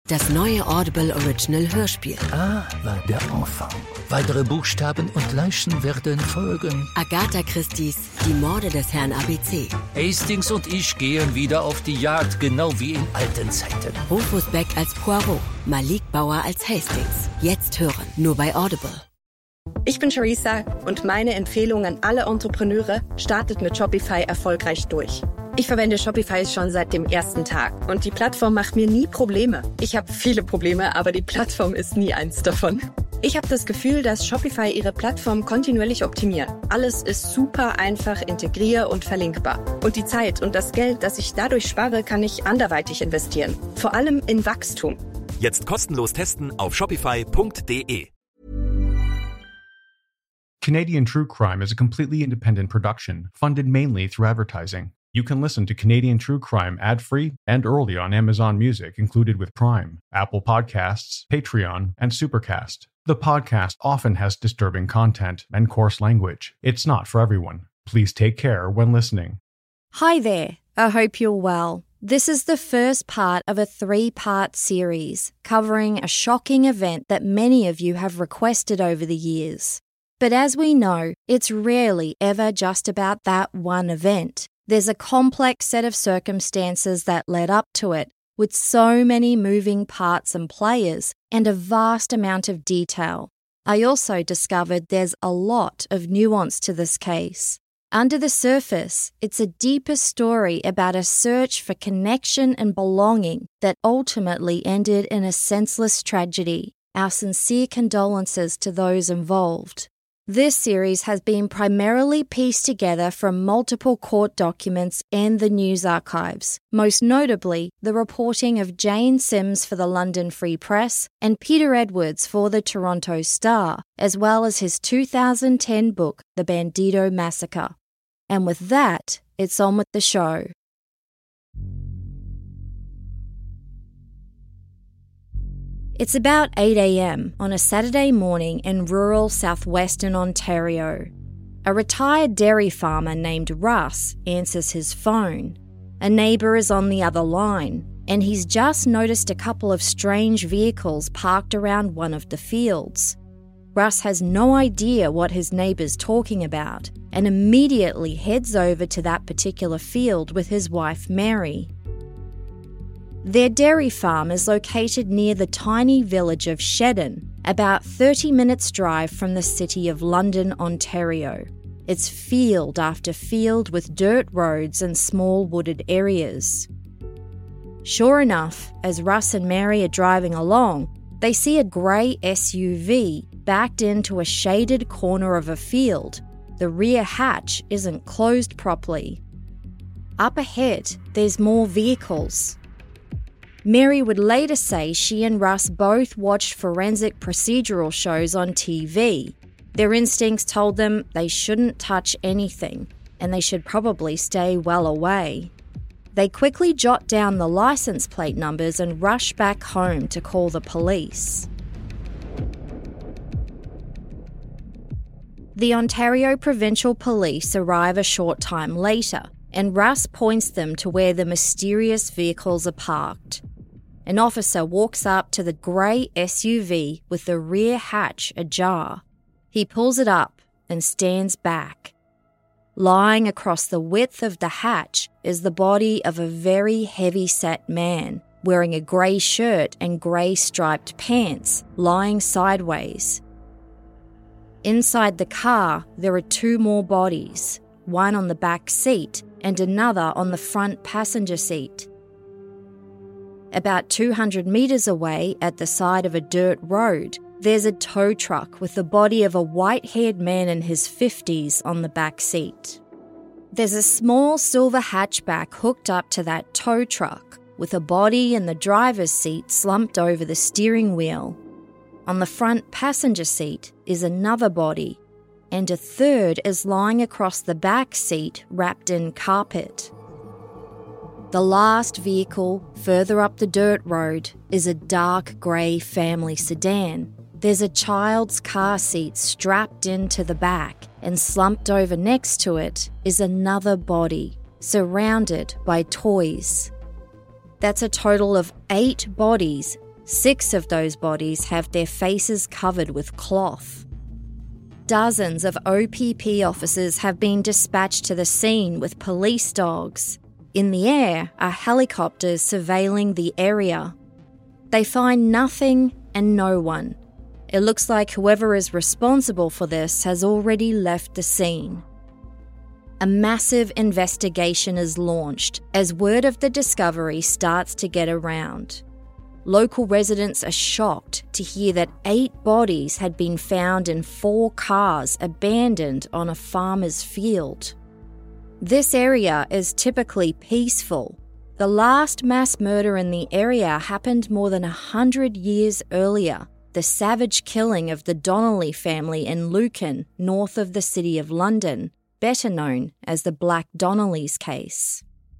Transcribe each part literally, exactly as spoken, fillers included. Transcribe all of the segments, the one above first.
Das neue Audible Original Hörspiel. A war der Anfang. Weitere Buchstaben und Leichen werden folgen. Agatha Christie's Die Morde des Herrn A B C. Hastings und ich gehen wieder auf die Jagd, genau wie in alten Zeiten. Rufus Beck als Poirot, Malik Bauer als Hastings. Jetzt hören, nur bei Audible. Ich bin Charissa und meine Empfehlung an alle Entrepreneure: startet mit Shopify erfolgreich durch. Ich verwende Shopify schon seit dem ersten Tag und die Plattform macht mir nie Probleme. Ich habe viele Probleme, aber die Plattform ist nie eins davon. Ich habe das Gefühl, dass Shopify ihre Plattform kontinuierlich optimiert. Alles ist super einfach, integrier- und verlinkbar. Und die Zeit und das Geld, das ich dadurch spare, kann ich anderweitig investieren. Vor allem in Wachstum. Jetzt kostenlos testen auf shopify punkt de. Canadian True Crime is a completely independent production, funded mainly through advertising. You can listen to Canadian True Crime ad-free and early on Amazon Music included with Prime, Apple Podcasts, Patreon, and Supercast. The podcast often has disturbing content and coarse language. It's not for everyone. Please take care when listening. Hi there. I hope you're well. This is the first part of a three-part series covering a shocking event that many of you have requested over the years. But as we know, it's rarely ever just about that one event. There's a complex set of circumstances that led up to it, with so many moving parts and players and a vast amount of detail. I also discovered there's a lot of nuance to this case. Under the surface, it's a deeper story about a search for connection and belonging that ultimately ended in a senseless tragedy. Our sincere condolences to those involved. This series has been primarily pieced together from multiple court documents and the news archives, most notably the reporting of Jane Sims for the London Free Press and Peter Edwards for the Toronto Star, as well as his two thousand ten book, The Bandito Massacre. And with that, it's on with the show. It's about eight a.m. on a Saturday morning in rural southwestern Ontario. A retired dairy farmer named Russ answers his phone. A neighbour is on the other line, and he's just noticed a couple of strange vehicles parked around one of the fields. Russ has no idea what his neighbour's talking about, and immediately heads over to that particular field with his wife Mary. Their dairy farm is located near the tiny village of Shedden, about thirty minutes drive from the city of London, Ontario. It's field after field with dirt roads and small wooded areas. Sure enough, as Russ and Mary are driving along, they see a grey S U V backed into a shaded corner of a field. The rear hatch isn't closed properly. Up ahead, there's more vehicles. Mary would later say she and Russ both watched forensic procedural shows on T V. Their instincts told them they shouldn't touch anything, and they should probably stay well away. They quickly jot down the license plate numbers and rush back home to call the police. The Ontario Provincial Police arrive a short time later, and Russ points them to where the mysterious vehicles are parked. An officer walks up to the grey S U V with the rear hatch ajar. He pulls it up and stands back. Lying across the width of the hatch is the body of a very heavy-set man, wearing a grey shirt and grey striped pants, lying sideways. Inside the car, there are two more bodies, one on the back seat and another on the front passenger seat. About two hundred metres away, at the side of a dirt road, there's a tow truck with the body of a white-haired man in his fifties on the back seat. There's a small silver hatchback hooked up to that tow truck, with a body in the driver's seat slumped over the steering wheel. On the front passenger seat is another body, and a third is lying across the back seat wrapped in carpet. The last vehicle, further up the dirt road, is a dark grey family sedan. There's a child's car seat strapped into the back, and slumped over next to it is another body, surrounded by toys. That's a total of eight bodies Six of those bodies have their faces covered with cloth. Dozens of O P P officers have been dispatched to the scene with police dogs. In the air are helicopters surveilling the area. They find nothing and no one. It looks like whoever is responsible for this has already left the scene. A massive investigation is launched as word of the discovery starts to get around. Local residents are shocked to hear that eight bodies had been found in four cars abandoned on a farmer's field. This area is typically peaceful. The last mass murder in the area happened more than a hundred years earlier, the savage killing of the Donnelly family in Lucan, north of the City of London, better known as the Black Donnellys case.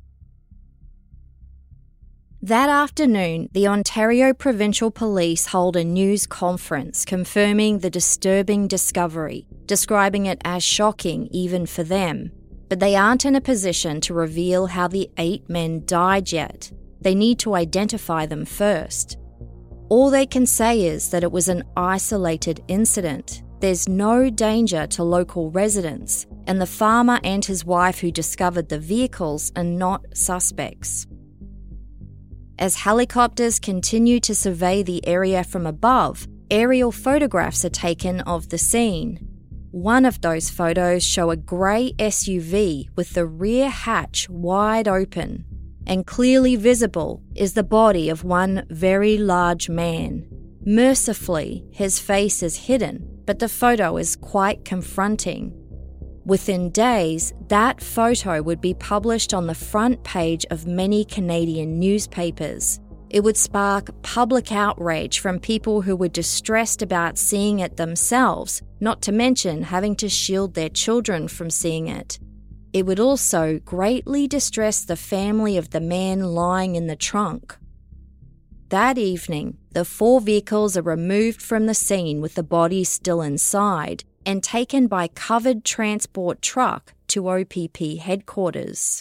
That afternoon, the Ontario Provincial Police hold a news conference confirming the disturbing discovery, describing it as shocking even for them. But they aren't in a position to reveal how the eight men died yet. They need to identify them first. All they can say is that it was an isolated incident. There's no danger to local residents, and the farmer and his wife who discovered the vehicles are not suspects. As helicopters continue to survey the area from above, aerial photographs are taken of the scene. One of those photos show a grey S U V with the rear hatch wide open, and clearly visible is the body of one very large man. Mercifully, his face is hidden, but the photo is quite confronting. Within days, that photo would be published on the front page of many Canadian newspapers. It would spark public outrage from people who were distressed about seeing it themselves, not to mention having to shield their children from seeing it. It would also greatly distress the family of the man lying in the trunk. That evening, the four vehicles are removed from the scene with the bodies still inside and taken by covered transport truck to O P P headquarters.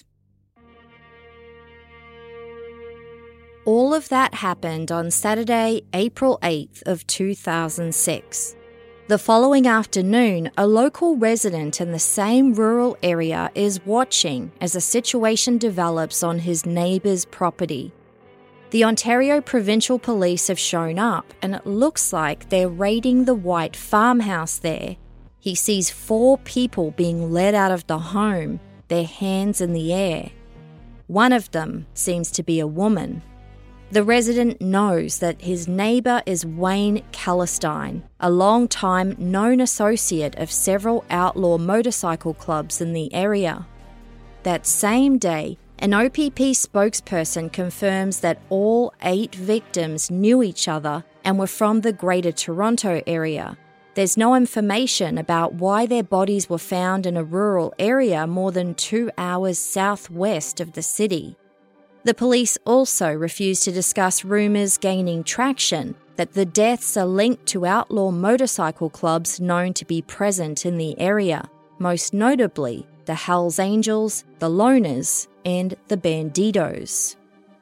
All of that happened on Saturday, April eighth of two thousand six. The following afternoon, a local resident in the same rural area is watching as a situation develops on his neighbour's property. The Ontario Provincial Police have shown up, and it looks like they're raiding the white farmhouse there. He sees four people being led out of the home, their hands in the air. One of them seems to be a woman. The resident knows that his neighbour is Wayne Calistine, a long-time known associate of several outlaw motorcycle clubs in the area. That same day, an O P P spokesperson confirms that all eight victims knew each other and were from the Greater Toronto area. There's no information about why their bodies were found in a rural area more than two hours southwest of the city. The police also refuse to discuss rumours gaining traction that the deaths are linked to outlaw motorcycle clubs known to be present in the area, most notably the Hells Angels, the Loners, and the Bandidos.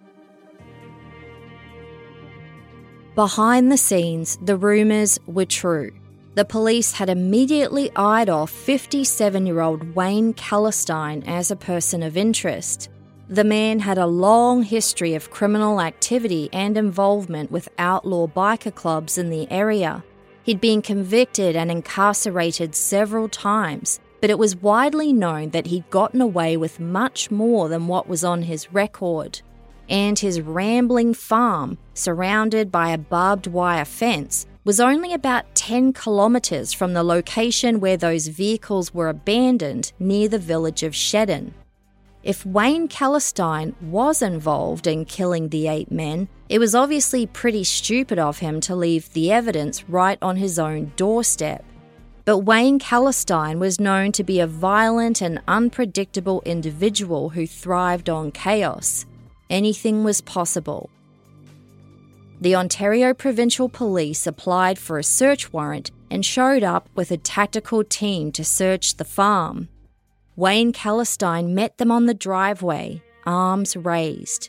Behind the scenes, the rumours were true. The police had immediately eyed off fifty-seven-year-old Wayne Calistine as a person of interest. The man had a long history of criminal activity and involvement with outlaw biker clubs in the area. He'd been convicted and incarcerated several times, but it was widely known that he'd gotten away with much more than what was on his record. And his rambling farm, surrounded by a barbed wire fence, was only about ten kilometres from the location where those vehicles were abandoned near the village of Shedden. If Wayne Calistine was involved in killing the eight men, it was obviously pretty stupid of him to leave the evidence right on his own doorstep. But Wayne Calistine was known to be a violent and unpredictable individual who thrived on chaos. Anything was possible. The Ontario Provincial Police applied for a search warrant and showed up with a tactical team to search the farm. Wayne Calistine met them on the driveway, arms raised.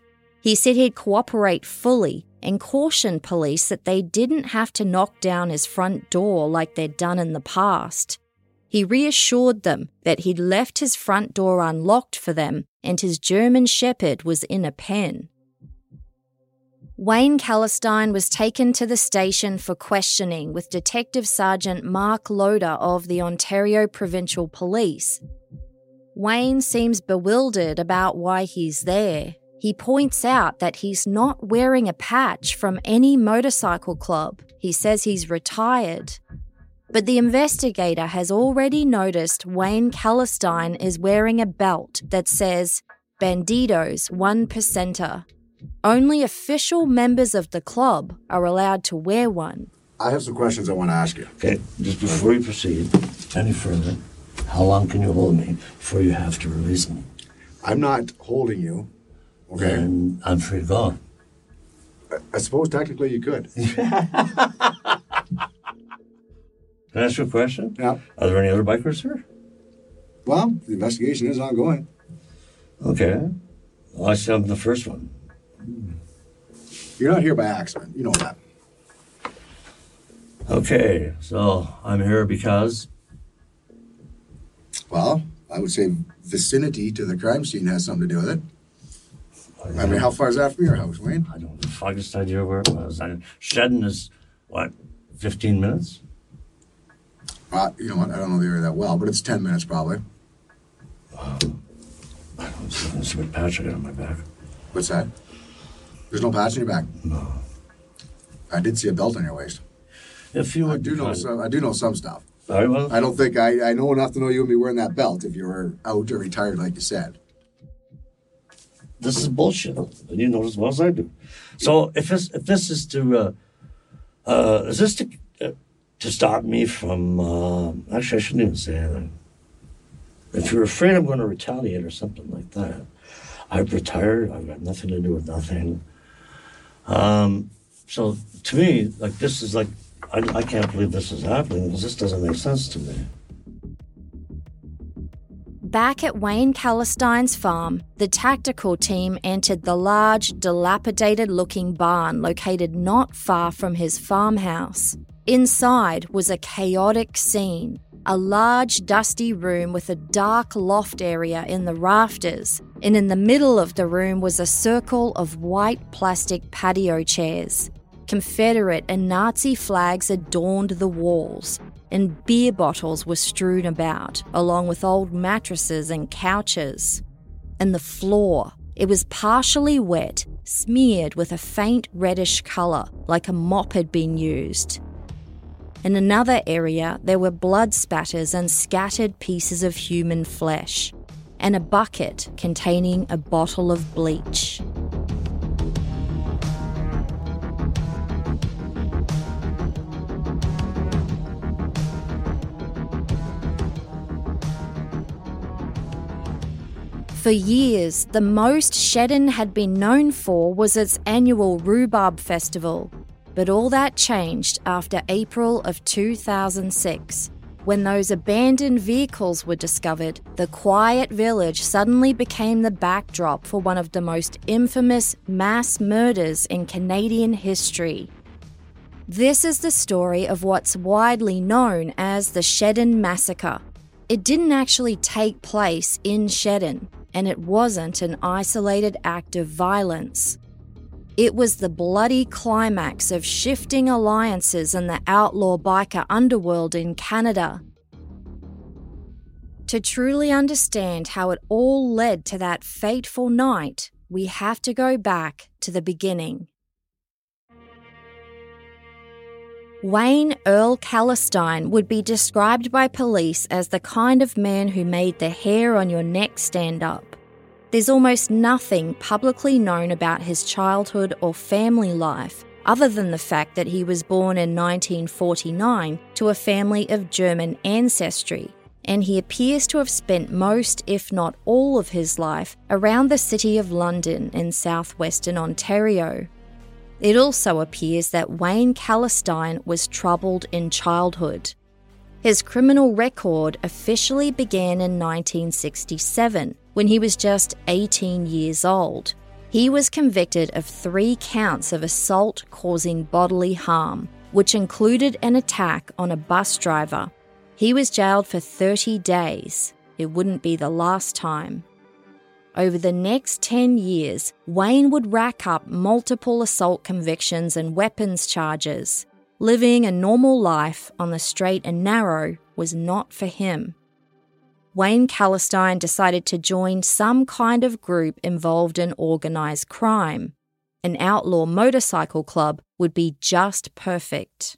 He said he'd cooperate fully and cautioned police that they didn't have to knock down his front door like they'd done in the past. He reassured them that he'd left his front door unlocked for them and his German Shepherd was in a pen. Wayne Kallenstein was taken to the station for questioning with Detective Sergeant Mark Loader of the Ontario Provincial Police. Wayne seems bewildered about why he's there. He points out that he's not wearing a patch from any motorcycle club. He says he's retired. But the investigator has already noticed Wayne Kallenstein is wearing a belt that says Bandidos one percenter. Only official members of the club are allowed to wear one. I have some questions I want to ask you. Okay, just before you proceed any further, how long can you hold me before you have to release me? I'm not holding you, okay? Then I'm free to go. I, I suppose technically you could. Can I ask you a question? Yeah. Are there any other bikers here? Well, the investigation is ongoing. Okay. Well, I see I'm the first one. You're not here by accident. You know that. Okay, so I'm here because... Well, I would say vicinity to the crime scene has something to do with it. I mean, how far is that from your house, Wayne? I don't have the foggiest idea where it was. I, Shedden is, what, fifteen minutes? Uh, you know what? I don't know the area that well, but it's ten minutes probably. Um, I don't see this big patch I got on my back. What's that? There's no patch on your back? No. I did see a belt on your waist. If you would I do know some. I do know some stuff. All right, well. I don't think I, I know enough to know you would be wearing that belt if you were out or retired, like you said. This is bullshit, and you know as well as I do. So if this if this is to uh, uh, is this to uh, to stop me from uh, actually I shouldn't even say anything. If you're afraid I'm going to retaliate or something like that, I've retired. I've got nothing to do with nothing. Um, so to me, like this is like I, I can't believe this is happening because this doesn't make sense to me. Back at Wayne Kallenstein's farm, the tactical team entered the large, dilapidated-looking barn located not far from his farmhouse. Inside was a chaotic scene, a large, dusty room with a dark loft area in the rafters, and in the middle of the room was a circle of white plastic patio chairs. Confederate and Nazi flags adorned the walls, and beer bottles were strewn about, along with old mattresses and couches. And the floor, it was partially wet, smeared with a faint reddish colour, like a mop had been used. In another area, there were blood spatters and scattered pieces of human flesh, and a bucket containing a bottle of bleach. For years, the most Shedden had been known for was its annual Rhubarb Festival. But all that changed after April of two thousand six. When those abandoned vehicles were discovered, the quiet village suddenly became the backdrop for one of the most infamous mass murders in Canadian history. This is the story of what's widely known as the Shedden Massacre. It didn't actually take place in Shedden, and it wasn't an isolated act of violence. It was the bloody climax of shifting alliances in the outlaw biker underworld in Canada. To truly understand how it all led to that fateful night, we have to go back to the beginning. Wayne Earl Kallenstein would be described by police as the kind of man who made the hair on your neck stand up. There's almost nothing publicly known about his childhood or family life, other than the fact that he was born in nineteen forty-nine to a family of German ancestry, and he appears to have spent most, if not all, of his life around the city of London in southwestern Ontario. It also appears that Wayne Kallenstein was troubled in childhood. His criminal record officially began in nineteen sixty-seven, when he was just eighteen years old. He was convicted of three counts of assault causing bodily harm, which included an attack on a bus driver. He was jailed for thirty days. It wouldn't be the last time. Over the next ten years, Wayne would rack up multiple assault convictions and weapons charges. Living a normal life on the straight and narrow was not for him. Wayne Callerstein decided to join some kind of group involved in organised crime. An outlaw motorcycle club would be just perfect.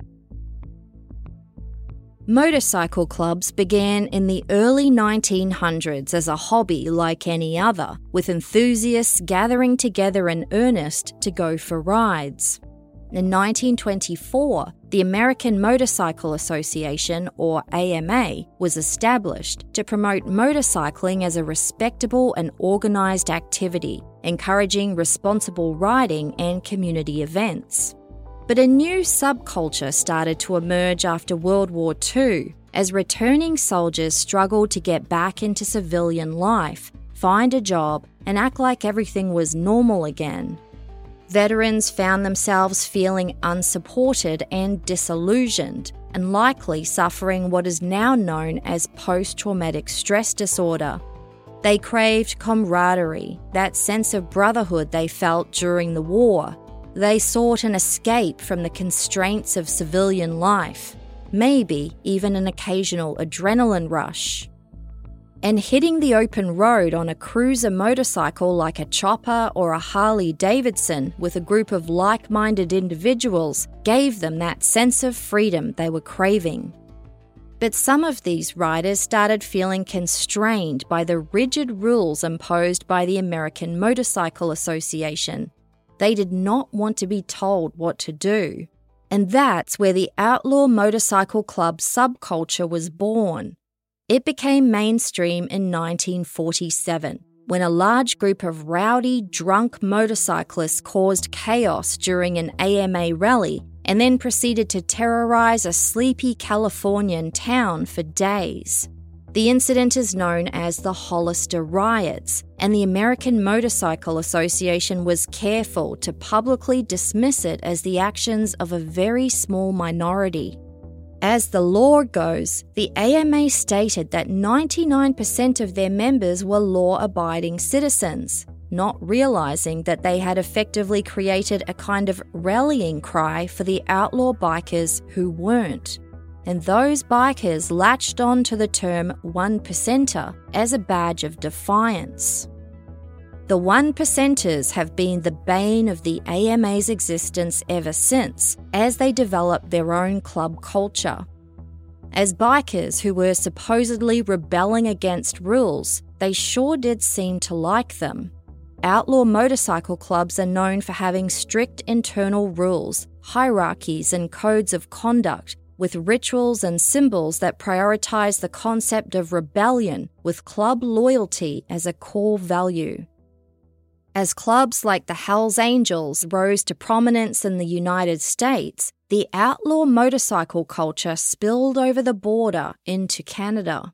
Motorcycle clubs began in the early nineteen hundreds as a hobby like any other, with enthusiasts gathering together in earnest to go for rides. In nineteen twenty-four, the American Motorcycle Association, or A M A, was established to promote motorcycling as a respectable and organised activity, encouraging responsible riding and community events. But a new subculture started to emerge after World War Two, as returning soldiers struggled to get back into civilian life, find a job, and act like everything was normal again. Veterans found themselves feeling unsupported and disillusioned, and likely suffering what is now known as post-traumatic stress disorder. They craved camaraderie, that sense of brotherhood they felt during the war. They sought an escape from the constraints of civilian life, maybe even an occasional adrenaline rush. And hitting the open road on a cruiser motorcycle like a Chopper or a Harley Davidson with a group of like-minded individuals gave them that sense of freedom they were craving. But some of these riders started feeling constrained by the rigid rules imposed by the American Motorcycle Association. They did not want to be told what to do. And that's where the outlaw motorcycle club subculture was born. It became mainstream in nineteen forty-seven, when a large group of rowdy, drunk motorcyclists caused chaos during an A M A rally and then proceeded to terrorize a sleepy Californian town for days. The incident is known as the Hollister Riots, and the American Motorcycle Association was careful to publicly dismiss it as the actions of a very small minority. As the law goes, the A M A stated that ninety-nine percent of their members were law-abiding citizens, not realizing that they had effectively created a kind of rallying cry for the outlaw bikers who weren't. And those bikers latched on to the term one percenter as a badge of defiance. The one percenters have been the bane of the A M A's existence ever since, as they developed their own club culture. As bikers who were supposedly rebelling against rules, they sure did seem to like them. Outlaw motorcycle clubs are known for having strict internal rules, hierarchies, and codes of conduct, with rituals and symbols that prioritize the concept of rebellion, with club loyalty as a core value. As clubs like the Hells Angels rose to prominence in the United States, the outlaw motorcycle culture spilled over the border into Canada.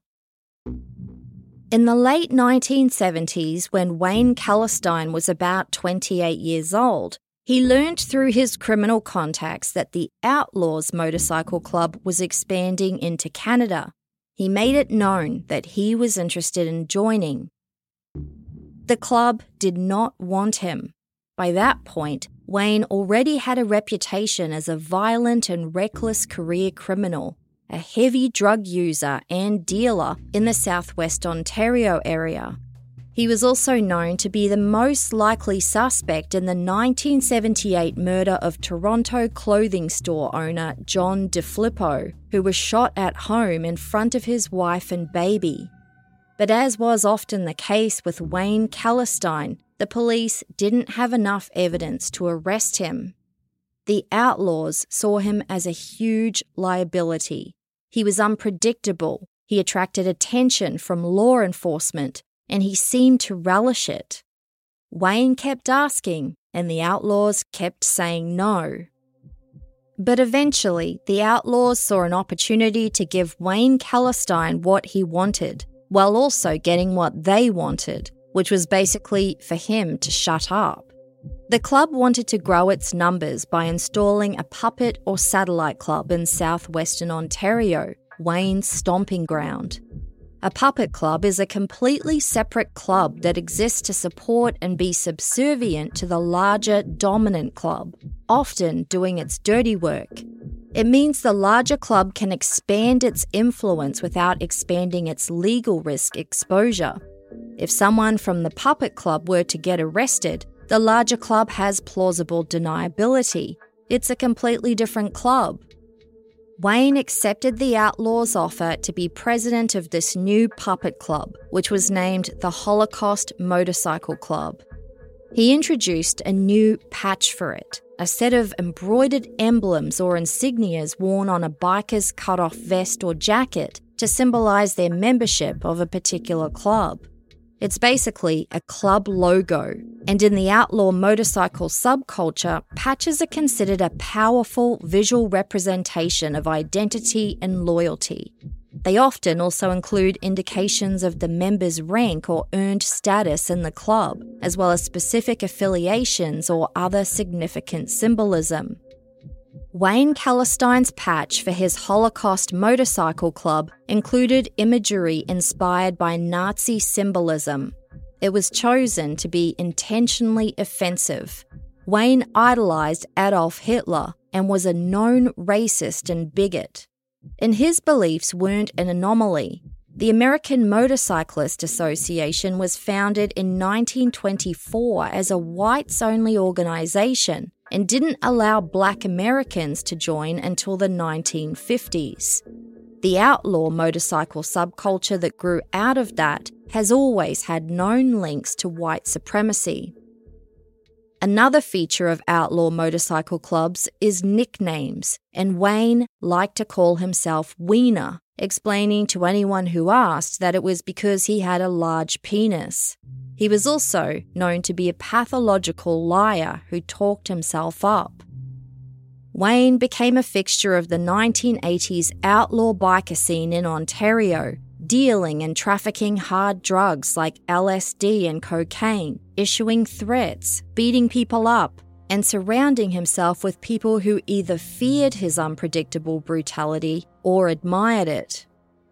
In the late nineteen seventies, when Wayne Callerstein was about twenty-eight years old, he learned through his criminal contacts that the Outlaws Motorcycle Club was expanding into Canada. He made it known that he was interested in joining. The club did not want him. By that point, Wayne already had a reputation as a violent and reckless career criminal, a heavy drug user and dealer in the southwest Ontario area. He was also known to be the most likely suspect in the nineteen seventy-eight murder of Toronto clothing store owner John DeFilippo, who was shot at home in front of his wife and baby. But as was often the case with Wayne Callerstein, the police didn't have enough evidence to arrest him. The outlaws saw him as a huge liability. He was unpredictable, he attracted attention from law enforcement, and he seemed to relish it. Wayne kept asking, and the outlaws kept saying no. But eventually, the outlaws saw an opportunity to give Wayne Callerstein what he wanted, while also getting what they wanted, which was basically for him to shut up. The club wanted to grow its numbers by installing a puppet or satellite club in southwestern Ontario, Wayne's stomping ground. A puppet club is a completely separate club that exists to support and be subservient to the larger dominant club, often doing its dirty work. It means the larger club can expand its influence without expanding its legal risk exposure. If someone from the puppet club were to get arrested, the larger club has plausible deniability. It's a completely different club. Wayne accepted the Outlaws' offer to be president of this new puppet club, which was named the Holocaust Motorcycle Club. He introduced a new patch for it, a set of embroidered emblems or insignias worn on a biker's cut-off vest or jacket to symbolise their membership of a particular club. It's basically a club logo, and in the outlaw motorcycle subculture, patches are considered a powerful visual representation of identity and loyalty. They often also include indications of the member's rank or earned status in the club, as well as specific affiliations or other significant symbolism. Wayne Kallenstein's patch for his Holocaust Motorcycle Club included imagery inspired by Nazi symbolism. It was chosen to be intentionally offensive. Wayne idolised Adolf Hitler and was a known racist and bigot. And his beliefs weren't an anomaly. The American Motorcyclist Association was founded in nineteen twenty-four as a whites-only organisation and didn't allow black Americans to join until the nineteen fifties. The outlaw motorcycle subculture that grew out of that has always had known links to white supremacy. Another feature of outlaw motorcycle clubs is nicknames, and Wayne liked to call himself Wiener, explaining to anyone who asked that it was because he had a large penis. He was also known to be a pathological liar who talked himself up. Wayne became a fixture of the nineteen eighties outlaw biker scene in Ontario, dealing and trafficking hard drugs like L S D and cocaine, issuing threats, beating people up, and surrounding himself with people who either feared his unpredictable brutality or admired it.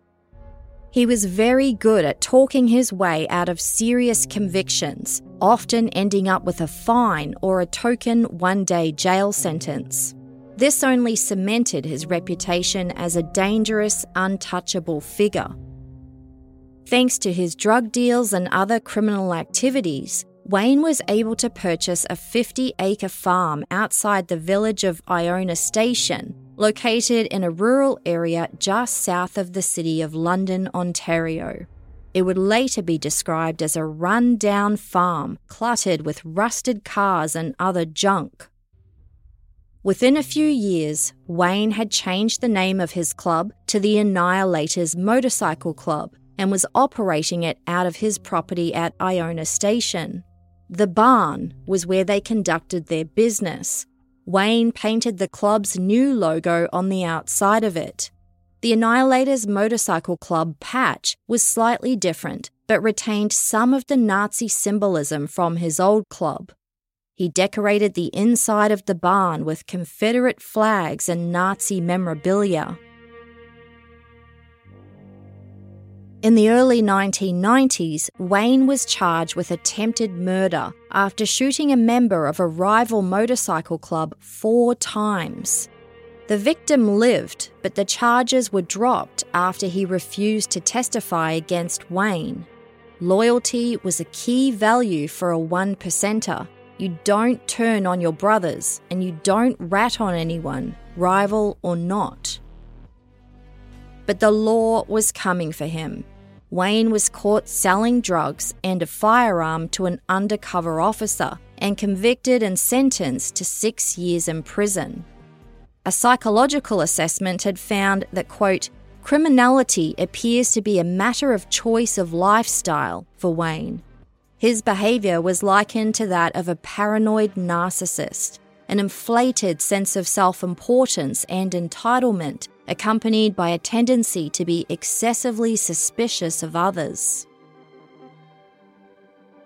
He was very good at talking his way out of serious convictions, often ending up with a fine or a token one-day jail sentence. This only cemented his reputation as a dangerous, untouchable figure. Thanks to his drug deals and other criminal activities, Wayne was able to purchase a fifty-acre farm outside the village of Iona Station, located in a rural area just south of the city of London, Ontario. It would later be described as a run-down farm cluttered with rusted cars and other junk. Within a few years, Wayne had changed the name of his club to the Annihilators Motorcycle Club and was operating it out of his property at Iona Station. The barn was where they conducted their business. Wayne painted the club's new logo on the outside of it. The Annihilators Motorcycle Club patch was slightly different, but retained some of the Nazi symbolism from his old club. He decorated the inside of the barn with Confederate flags and Nazi memorabilia. In the early nineteen nineties, Wayne was charged with attempted murder after shooting a member of a rival motorcycle club four times. The victim lived, but the charges were dropped after he refused to testify against Wayne. Loyalty was a key value for a one-percenter. You don't turn on your brothers, and you don't rat on anyone, rival or not. But the law was coming for him. Wayne was caught selling drugs and a firearm to an undercover officer and convicted and sentenced to six years in prison. A psychological assessment had found that, quote, criminality appears to be a matter of choice of lifestyle for Wayne. His behaviour was likened to that of a paranoid narcissist, an inflated sense of self-importance and entitlement, accompanied by a tendency to be excessively suspicious of others.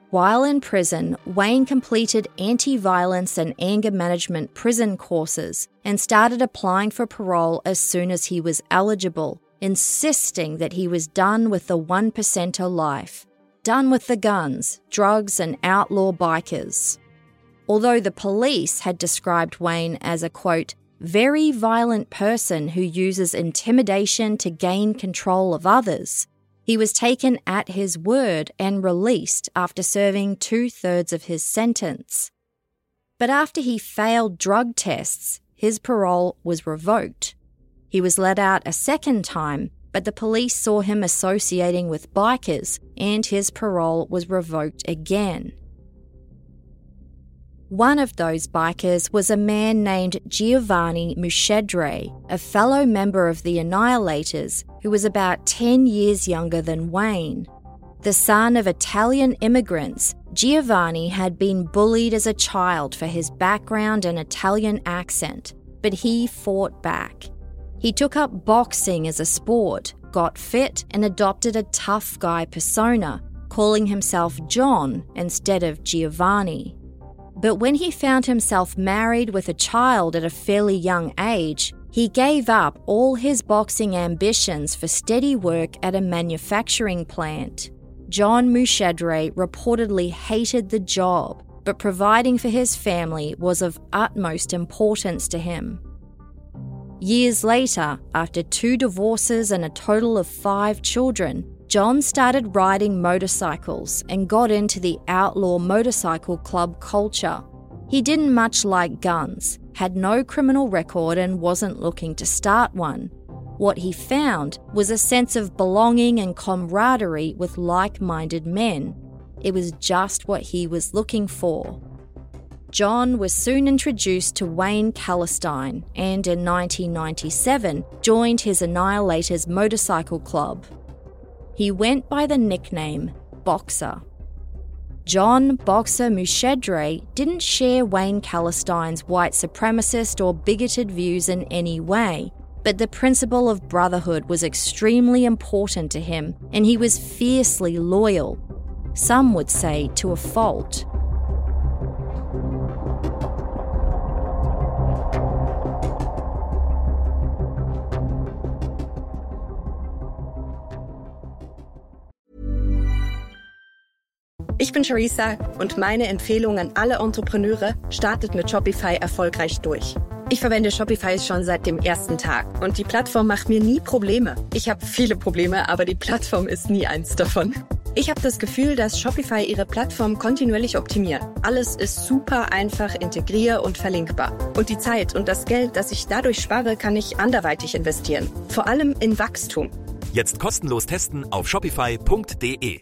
While in prison, Wayne completed anti-violence and anger management prison courses and started applying for parole as soon as he was eligible, insisting that he was done with the one percenter life, done with the guns, drugs and outlaw bikers. Although the police had described Wayne as a, quote, very violent person who uses intimidation to gain control of others, he was taken at his word and released after serving two-thirds of his sentence. But after he failed drug tests, his parole was revoked. He was let out a second time, but the police saw him associating with bikers and his parole was revoked again. One of those bikers was a man named Giovanni Muschedre, a fellow member of the Annihilators who was about ten years younger than Wayne. The son of Italian immigrants, Giovanni had been bullied as a child for his background and Italian accent, but he fought back. He took up boxing as a sport, got fit, and adopted a tough guy persona, calling himself John instead of Giovanni. But when he found himself married with a child at a fairly young age, he gave up all his boxing ambitions for steady work at a manufacturing plant. John Muschedre reportedly hated the job, but providing for his family was of utmost importance to him. Years later, after two divorces and a total of five children, John started riding motorcycles and got into the outlaw motorcycle club culture. He didn't much like guns, had no criminal record and wasn't looking to start one. What he found was a sense of belonging and camaraderie with like-minded men. It was just what he was looking for. John was soon introduced to Wayne Kallenstein and in nineteen ninety-seven joined his Annihilators motorcycle club. He went by the nickname Boxer. John Boxer Muschedre didn't share Wayne Kallenstein's white supremacist or bigoted views in any way, but the principle of brotherhood was extremely important to him and he was fiercely loyal. Some would say to a fault. Ich bin Theresa und meine Empfehlung an alle Entrepreneure, startet mit Shopify erfolgreich durch. Ich verwende Shopify schon seit dem ersten Tag und die Plattform macht mir nie Probleme. Ich habe viele Probleme, aber die Plattform ist nie eins davon. Ich habe das Gefühl, dass Shopify ihre Plattform kontinuierlich optimiert. Alles ist super einfach, integrier- und verlinkbar. Und die Zeit und das Geld, das ich dadurch spare, kann ich anderweitig investieren. Vor allem in Wachstum. Jetzt kostenlos testen auf shopify punkt de.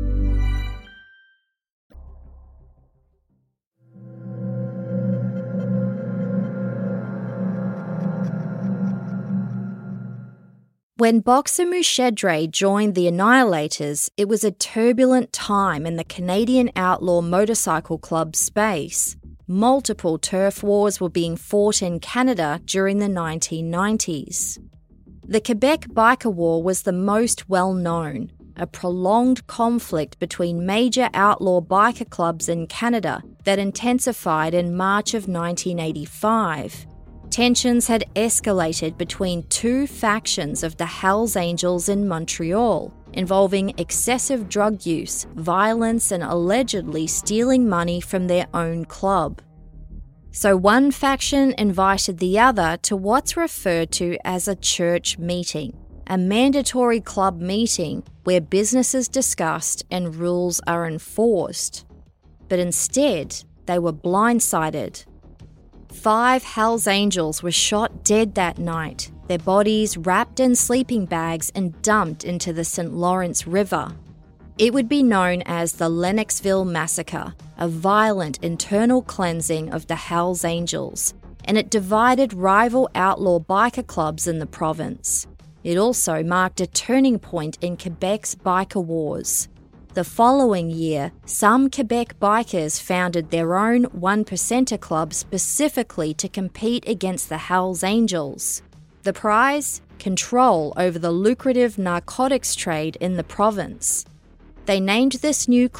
When Boxer Muschedre joined the Annihilators, it was a turbulent time in the Canadian outlaw motorcycle club space. Multiple turf wars were being fought in Canada during the nineteen nineties. The Quebec Biker War was the most well-known, a prolonged conflict between major outlaw biker clubs in Canada that intensified in March of nineteen eighty-five. Tensions had escalated between two factions of the Hells Angels in Montreal, involving excessive drug use, violence, and allegedly stealing money from their own club. So one faction invited the other to what's referred to as a church meeting, a mandatory club meeting where business is discussed and rules are enforced. But instead, they were blindsided. Five Hells Angels were shot dead that night, their bodies wrapped in sleeping bags and dumped into the Saint Lawrence River. It would be known as the Lennoxville Massacre, a violent internal cleansing of the Hells Angels, and it divided rival outlaw biker clubs in the province. It also marked a turning point in Quebec's biker wars. The following year, some Quebec bikers founded their own one percenter club specifically to compete against the Hells Angels. The prize? Control over the lucrative narcotics trade in the province. They named this new club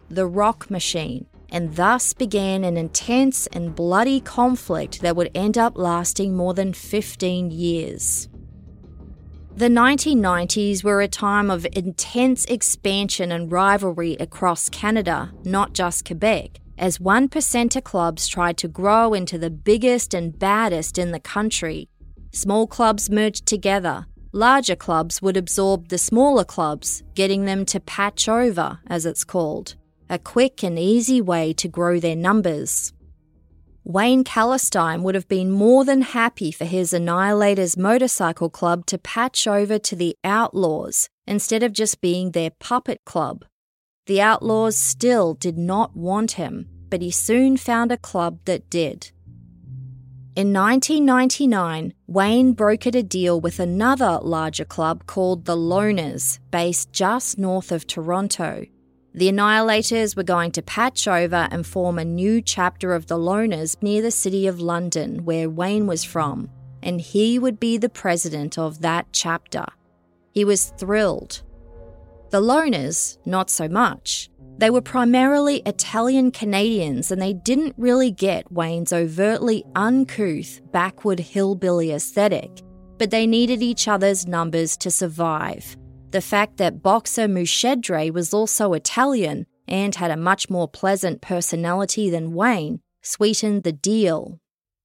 the Rock Machine, and thus began an intense and bloody conflict that would end up lasting more than fifteen years. The nineteen nineties were a time of intense expansion and rivalry across Canada, not just Quebec, as one percenter clubs tried to grow into the biggest and baddest in the country. Small clubs merged together. Larger clubs would absorb the smaller clubs, getting them to patch over, as it's called, a quick and easy way to grow their numbers. Wayne Kallenstein would have been more than happy for his Annihilators Motorcycle Club to patch over to the Outlaws instead of just being their puppet club. The Outlaws still did not want him, but he soon found a club that did. In nineteen ninety-nine, Wayne brokered a deal with another larger club called the Loners, based just north of Toronto. The Annihilators were going to patch over and form a new chapter of the Loners near the city of London, where Wayne was from, and he would be the president of that chapter. He was thrilled. The Loners, not so much. They were primarily Italian Canadians, and they didn't really get Wayne's overtly uncouth, backward hillbilly aesthetic, but they needed each other's numbers to survive. The fact that boxer Mushedre was also Italian and had a much more pleasant personality than Wayne sweetened the deal.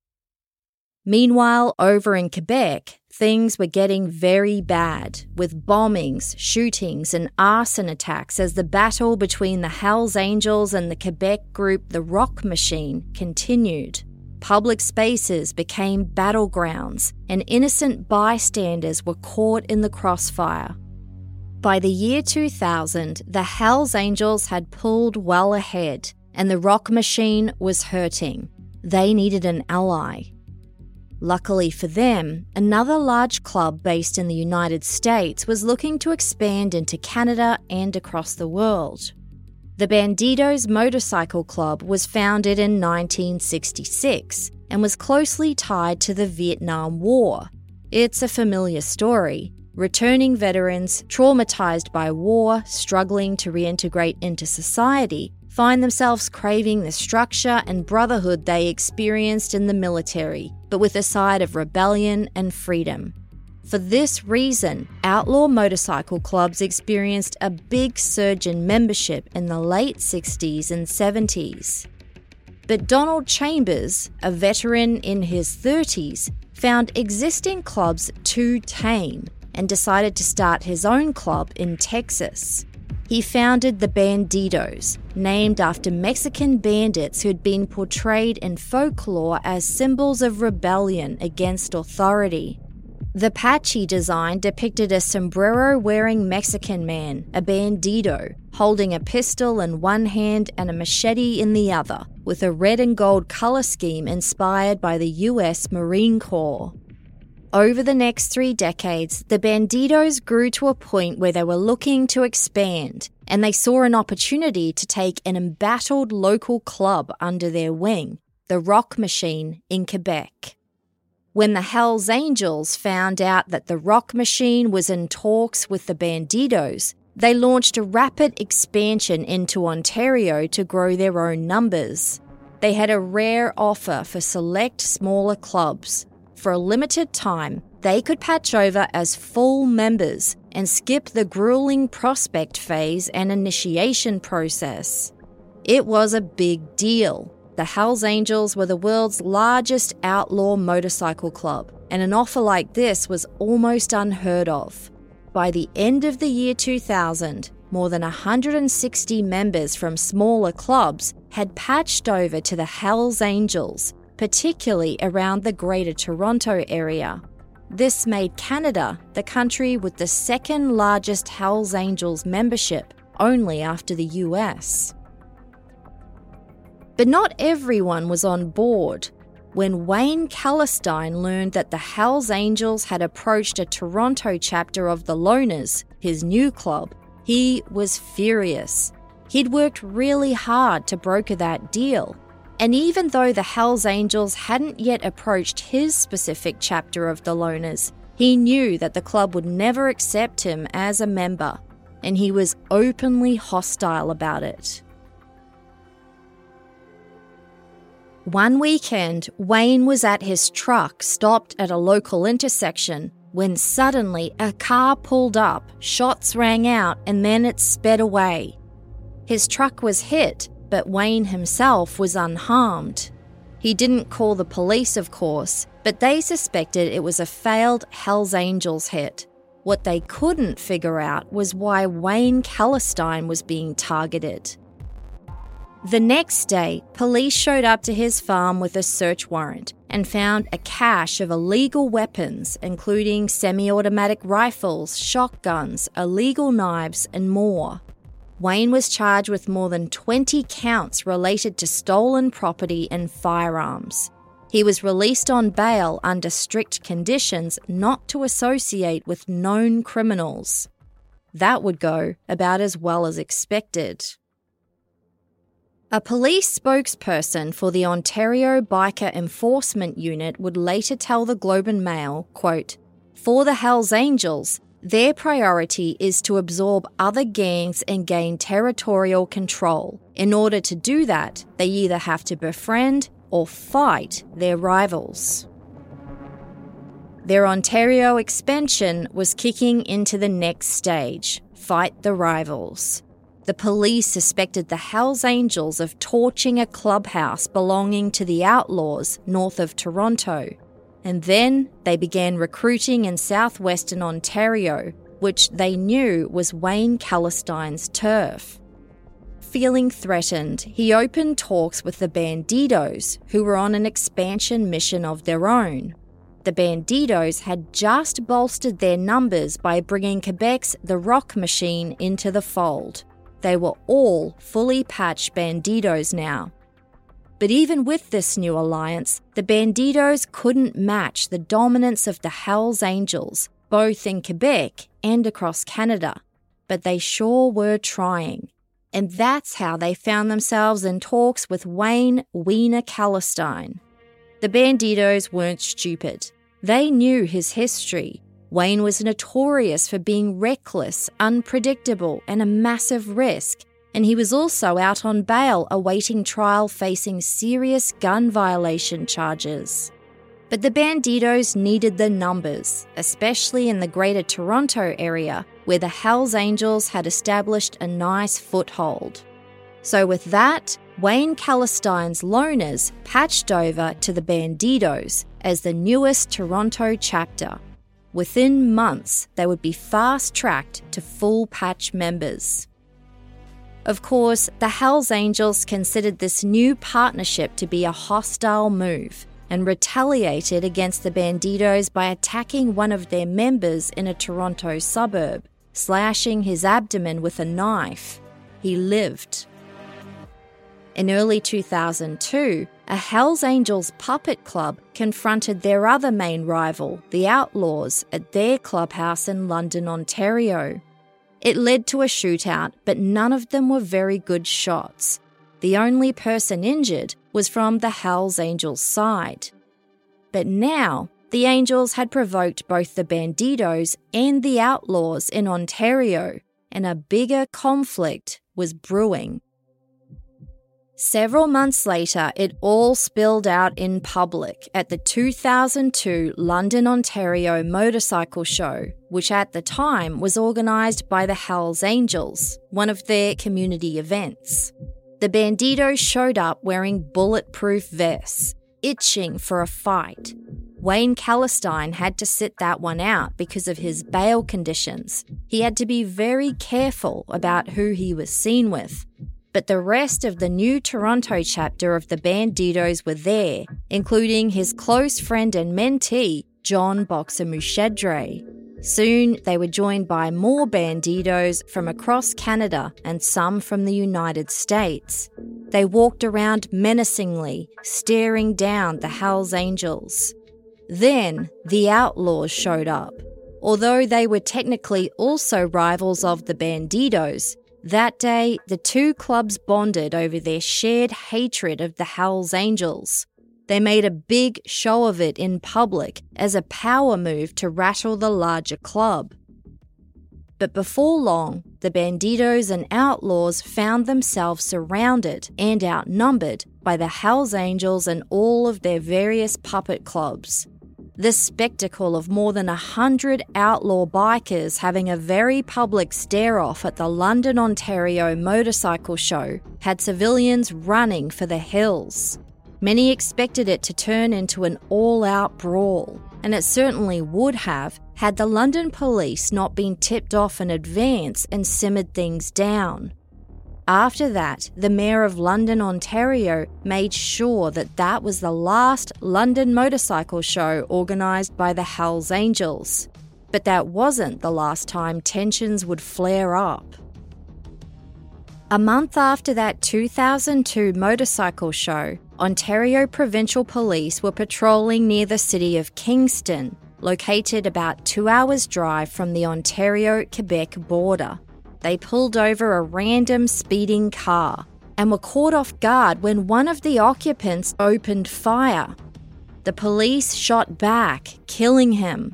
Meanwhile, over in Quebec, things were getting very bad, with bombings, shootings, and arson attacks as the battle between the Hells Angels and the Quebec group The Rock Machine continued. Public spaces became battlegrounds, and innocent bystanders were caught in the crossfire. By the year two thousand, the Hells Angels had pulled well ahead, and the Rock Machine was hurting. They needed an ally. Luckily for them, another large club based in the United States was looking to expand into Canada and across the world. The Bandidos Motorcycle Club was founded in nineteen sixty-six and was closely tied to the Vietnam War. It's a familiar story. Returning veterans, traumatized by war, struggling to reintegrate into society, find themselves craving the structure and brotherhood they experienced in the military, but with a side of rebellion and freedom. For this reason, outlaw motorcycle clubs experienced a big surge in membership in the late sixties and seventies. But Donald Chambers, a veteran in his thirties, found existing clubs too tame and decided to start his own club in Texas. He founded the Bandidos, named after Mexican bandits who'd been portrayed in folklore as symbols of rebellion against authority. The patch he designed depicted a sombrero-wearing Mexican man, a bandido, holding a pistol in one hand and a machete in the other, with a red and gold color scheme inspired by the U S Marine Corps. Over the next three decades, the Bandidos grew to a point where they were looking to expand, and they saw an opportunity to take an embattled local club under their wing, the Rock Machine in Quebec. When the Hells Angels found out that the Rock Machine was in talks with the Bandidos, they launched a rapid expansion into Ontario to grow their own numbers. They had a rare offer for select smaller clubs. For a limited time, they could patch over as full members and skip the grueling prospect phase and initiation process. It was a big deal. The Hells Angels were the world's largest outlaw motorcycle club, and an offer like this was almost unheard of. By the end of the year two thousand, more than one hundred sixty members from smaller clubs had patched over to the Hells Angels, particularly around the Greater Toronto area. This made Canada the country with the second largest Hells Angels membership, only after the U S. But not everyone was on board. When Wayne Kallenstein learned that the Hells Angels had approached a Toronto chapter of the Loners, his new club, he was furious. He'd worked really hard to broker that deal. And even though the Hells Angels hadn't yet approached his specific chapter of the Loners, he knew that the club would never accept him as a member, and he was openly hostile about it. One weekend, Wayne was at his truck stopped at a local intersection when suddenly a car pulled up, shots rang out, and then it sped away. His truck was hit, but Wayne himself was unharmed. He didn't call the police, of course, but they suspected it was a failed Hells Angels hit. What they couldn't figure out was why Wayne Kallenstein was being targeted. The next day, police showed up to his farm with a search warrant and found a cache of illegal weapons, including semi-automatic rifles, shotguns, illegal knives, and more. Wayne was charged with more than twenty counts related to stolen property and firearms. He was released on bail under strict conditions not to associate with known criminals. That would go about as well as expected. A police spokesperson for the Ontario Biker Enforcement Unit would later tell the Globe and Mail, quote, "For the Hells Angels, their priority is to absorb other gangs and gain territorial control. In order to do that, they either have to befriend or fight their rivals." Their Ontario expansion was kicking into the next stage, fight the rivals. The police suspected the Hells Angels of torching a clubhouse belonging to the Outlaws north of Toronto. And then they began recruiting in southwestern Ontario, which they knew was Wayne Kallenstein's turf. Feeling threatened, he opened talks with the Bandidos, who were on an expansion mission of their own. The Bandidos had just bolstered their numbers by bringing Quebec's The Rock Machine into the fold. They were all fully patched Bandidos now. But even with this new alliance, the Bandidos couldn't match the dominance of the Hells Angels, both in Quebec and across Canada. But they sure were trying. And that's how they found themselves in talks with Wayne Wiener Kallenstein. The Bandidos weren't stupid. They knew his history. Wayne was notorious for being reckless, unpredictable, and a massive risk. And he was also out on bail awaiting trial facing serious gun violation charges. But the Bandidos needed the numbers, especially in the Greater Toronto area, where the Hells Angels had established a nice foothold. So with that, Wayne Kallenstein's loners patched over to the Bandidos as the newest Toronto chapter. Within months, they would be fast-tracked to full patch members. Of course, the Hells Angels considered this new partnership to be a hostile move and retaliated against the Bandidos by attacking one of their members in a Toronto suburb, slashing his abdomen with a knife. He lived. In early two thousand two, a Hells Angels puppet club confronted their other main rival, the Outlaws, at their clubhouse in London, Ontario. It led to a shootout, but none of them were very good shots. The only person injured was from the Hells Angels side. But now, the Angels had provoked both the Bandidos and the Outlaws in Ontario, and a bigger conflict was brewing. Several months later, it all spilled out in public at the two thousand two London, Ontario Motorcycle Show, which at the time was organised by the Hells Angels, one of their community events. The Bandidos showed up wearing bulletproof vests, itching for a fight. Wayne Kallenstein had to sit that one out because of his bail conditions. He had to be very careful about who he was seen with. But the rest of the new Toronto chapter of the Bandidos were there, including his close friend and mentee, John Boxer Mushedre. Soon, they were joined by more Bandidos from across Canada and some from the United States. They walked around menacingly, staring down the Hells Angels. Then, the Outlaws showed up. Although they were technically also rivals of the Bandidos, that day, the two clubs bonded over their shared hatred of the Hells Angels. They made a big show of it in public as a power move to rattle the larger club. But before long, the Bandidos and Outlaws found themselves surrounded and outnumbered by the Hells Angels and all of their various puppet clubs. The spectacle of more than a hundred outlaw bikers having a very public stare-off at the London, Ontario motorcycle show had civilians running for the hills. Many expected it to turn into an all-out brawl, and it certainly would have had the London police not been tipped off in advance and simmered things down. After that, the Mayor of London, Ontario made sure that that was the last London motorcycle show organised by the Hells Angels. But that wasn't the last time tensions would flare up. A month after that two thousand two motorcycle show, Ontario Provincial Police were patrolling near the city of Kingston, located about two hours' drive from the Ontario-Quebec border. They pulled over a random speeding car and were caught off guard when one of the occupants opened fire. The police shot back, killing him.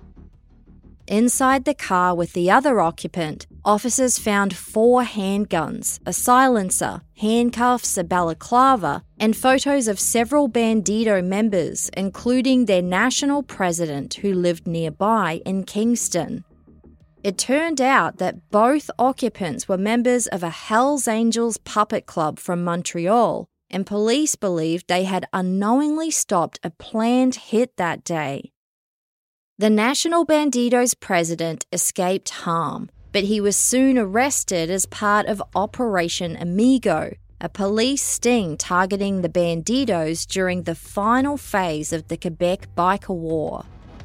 Inside the car with the other occupant, officers found four handguns, a silencer, handcuffs, a balaclava, and photos of several Bandido members, including their national president who lived nearby in Kingston. It turned out that both occupants were members of a Hells Angels puppet club from Montreal, and police believed they had unknowingly stopped a planned hit that day. The National Bandidos president escaped harm, but he was soon arrested as part of Operation Amigo, a police sting targeting the Bandidos during the final phase of the Quebec Biker War.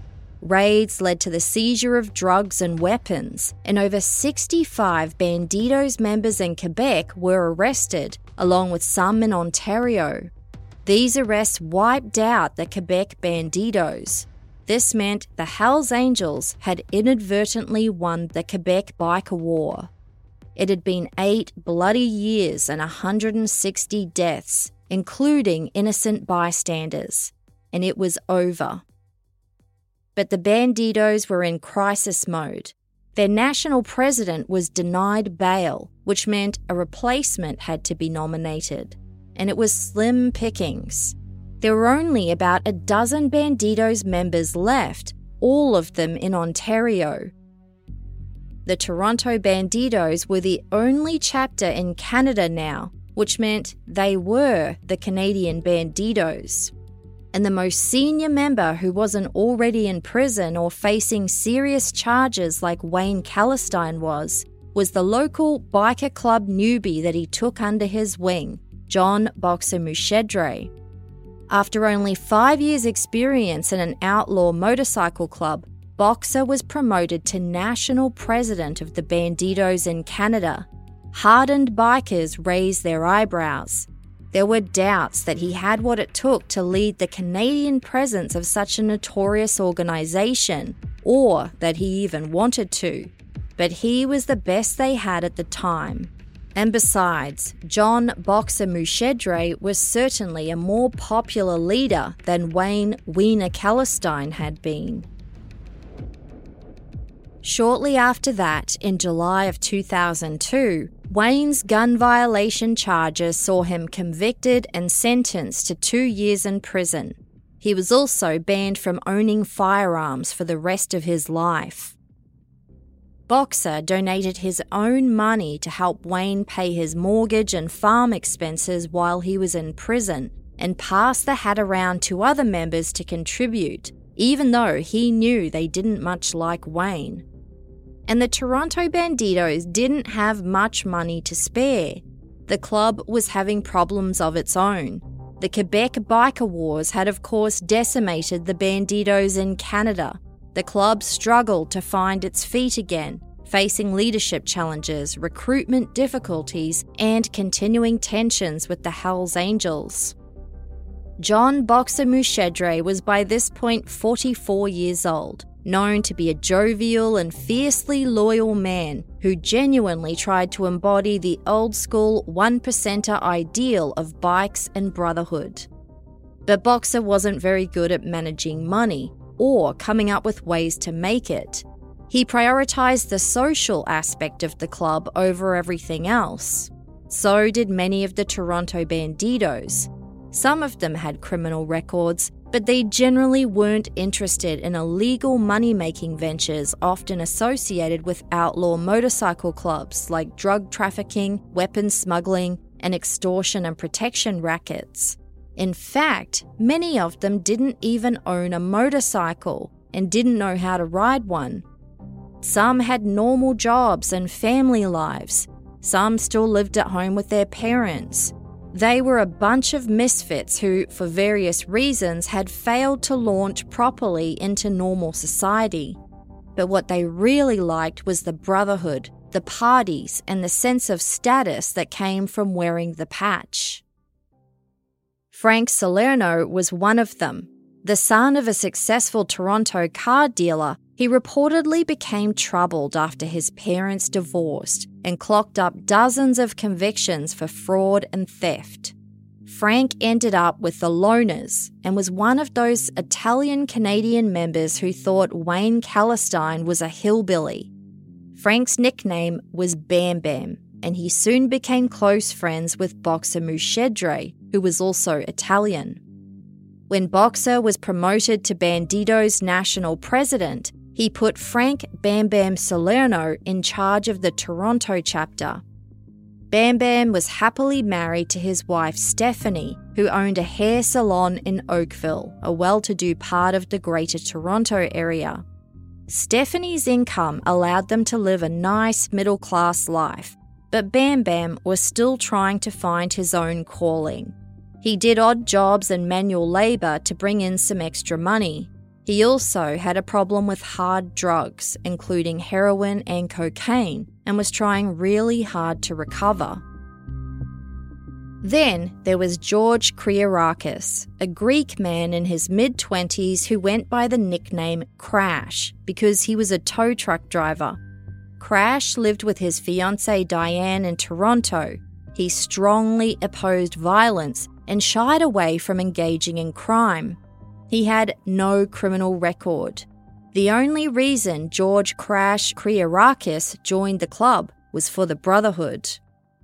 Raids led to the seizure of drugs and weapons, and over sixty-five Bandidos members in Quebec were arrested, along with some in Ontario. These arrests wiped out the Quebec Bandidos. This meant the Hells Angels had inadvertently won the Quebec Biker War. It had been eight bloody years and one hundred sixty deaths, including innocent bystanders, and it was over. But the Bandidos were in crisis mode. Their national president was denied bail, which meant a replacement had to be nominated, and it was slim pickings. There were only about a dozen Bandidos members left, all of them in Ontario. The Toronto Bandidos were the only chapter in Canada now, which meant they were the Canadian Bandidos. And the most senior member who wasn't already in prison or facing serious charges like Wayne Calistine was, was the local biker club newbie that he took under his wing, John Boxer Mushedre. After only five years' experience in an outlaw motorcycle club, Boxer was promoted to national president of the Bandidos in Canada. Hardened bikers raised their eyebrows. There were doubts that he had what it took to lead the Canadian presence of such a notorious organisation, or that he even wanted to. But he was the best they had at the time. And besides, John Boxer Mushedre was certainly a more popular leader than Wayne Wiener Calistine had been. Shortly after that, in July of two thousand two, Wayne's gun violation charges saw him convicted and sentenced to two years in prison. He was also banned from owning firearms for the rest of his life. Boxer donated his own money to help Wayne pay his mortgage and farm expenses while he was in prison, and passed the hat around to other members to contribute, even though he knew they didn't much like Wayne. And the Toronto Bandidos didn't have much money to spare. The club was having problems of its own. The Quebec Biker Wars had of course decimated the Bandidos in Canada. The club struggled to find its feet again, facing leadership challenges, recruitment difficulties, and continuing tensions with the Hells Angels. John Boxer Mushedre was by this point forty-four years old, known to be a jovial and fiercely loyal man who genuinely tried to embody the old-school one-percenter ideal of bikes and brotherhood. But Boxer wasn't very good at managing money or coming up with ways to make it. He prioritised the social aspect of the club over everything else. So did many of the Toronto Bandidos. Some of them had criminal records, but they generally weren't interested in illegal money-making ventures often associated with outlaw motorcycle clubs like drug trafficking, weapons smuggling, and extortion and protection rackets. In fact, many of them didn't even own a motorcycle and didn't know how to ride one. Some had normal jobs and family lives. Some still lived at home with their parents. They were a bunch of misfits who, for various reasons, had failed to launch properly into normal society. But what they really liked was the brotherhood, the parties, and the sense of status that came from wearing the patch. Frank Salerno was one of them. The son of a successful Toronto car dealer, he reportedly became troubled after his parents divorced and clocked up dozens of convictions for fraud and theft. Frank ended up with the Loners and was one of those Italian-Canadian members who thought Wayne Calistine was a hillbilly. Frank's nickname was Bam Bam, and he soon became close friends with boxer Mushedre, who was also Italian. When Boxer was promoted to Bandido's national president, he put Frank Bam Bam Salerno in charge of the Toronto chapter. Bam Bam was happily married to his wife Stephanie, who owned a hair salon in Oakville, a well-to-do part of the Greater Toronto area. Stephanie's income allowed them to live a nice middle-class life, but Bam Bam was still trying to find his own calling. He did odd jobs and manual labour to bring in some extra money. He also had a problem with hard drugs, including heroin and cocaine, and was trying really hard to recover. Then there was George Kriarakis, a Greek man in his mid-twenties who went by the nickname Crash because he was a tow truck driver. Crash lived with his fiancée Diane in Toronto. He strongly opposed violence and shied away from engaging in crime. He had no criminal record. The only reason George Crash Kriarakis joined the club was for the brotherhood.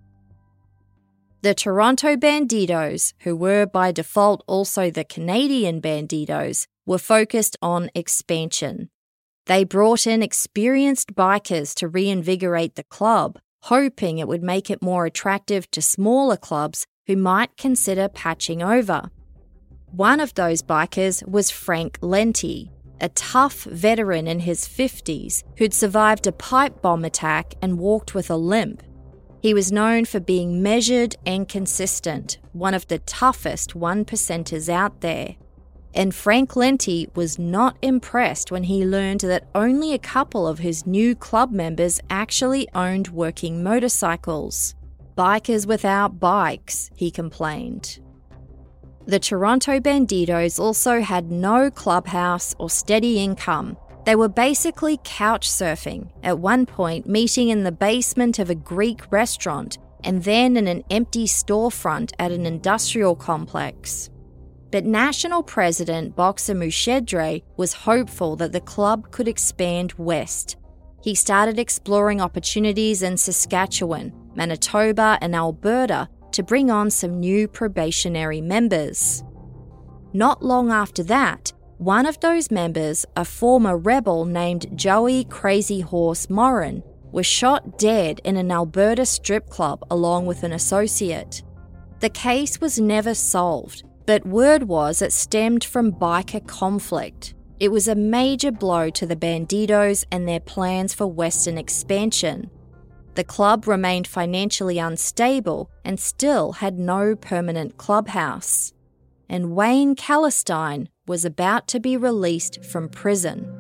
The Toronto Bandidos, who were by default also the Canadian Bandidos, were focused on expansion. They brought in experienced bikers to reinvigorate the club, hoping it would make it more attractive to smaller clubs who might consider patching over. One of those bikers was Frank Lenti, a tough veteran in his fifties who'd survived a pipe bomb attack and walked with a limp. He was known for being measured and consistent, one of the toughest one-percenters out there. And Frank Lenti was not impressed when he learned that only a couple of his new club members actually owned working motorcycles. Bikers without bikes, he complained. The Toronto Bandidos also had no clubhouse or steady income. They were basically couch surfing, at one point meeting in the basement of a Greek restaurant and then in an empty storefront at an industrial complex. But National President Boxer Mushedre was hopeful that the club could expand west. He started exploring opportunities in Saskatchewan, Manitoba, and Alberta to bring on some new probationary members. Not long after that, one of those members, a former rebel named Joey Crazy Horse Morin, was shot dead in an Alberta strip club along with an associate. The case was never solved, but word was it stemmed from biker conflict. It was a major blow to the Bandidos and their plans for Western expansion. The club remained financially unstable and still had no permanent clubhouse. And Wayne Calistine was about to be released from prison.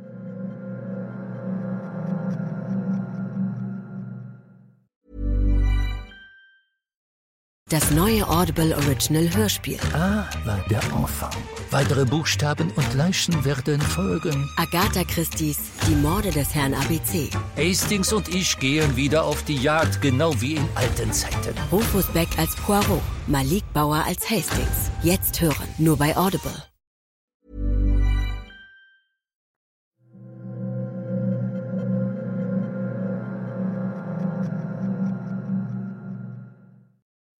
Das neue Audible Original Hörspiel. A war der Anfang. Weitere Buchstaben und Leichen werden folgen. Agatha Christie's Die Morde des Herrn A B C. Hastings und ich gehen wieder auf die Jagd, genau wie in alten Zeiten. Rufus Beck als Poirot. Malik Bauer als Hastings. Jetzt hören, nur bei Audible.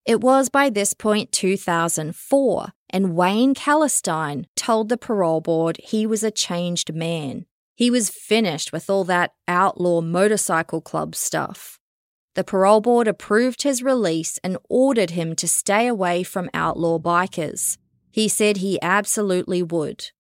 It was by this point two thousand four, and Wayne Calistine told the parole board he was a changed man. He was finished with all that outlaw motorcycle club stuff. The parole board approved his release and ordered him to stay away from outlaw bikers. He said he absolutely would.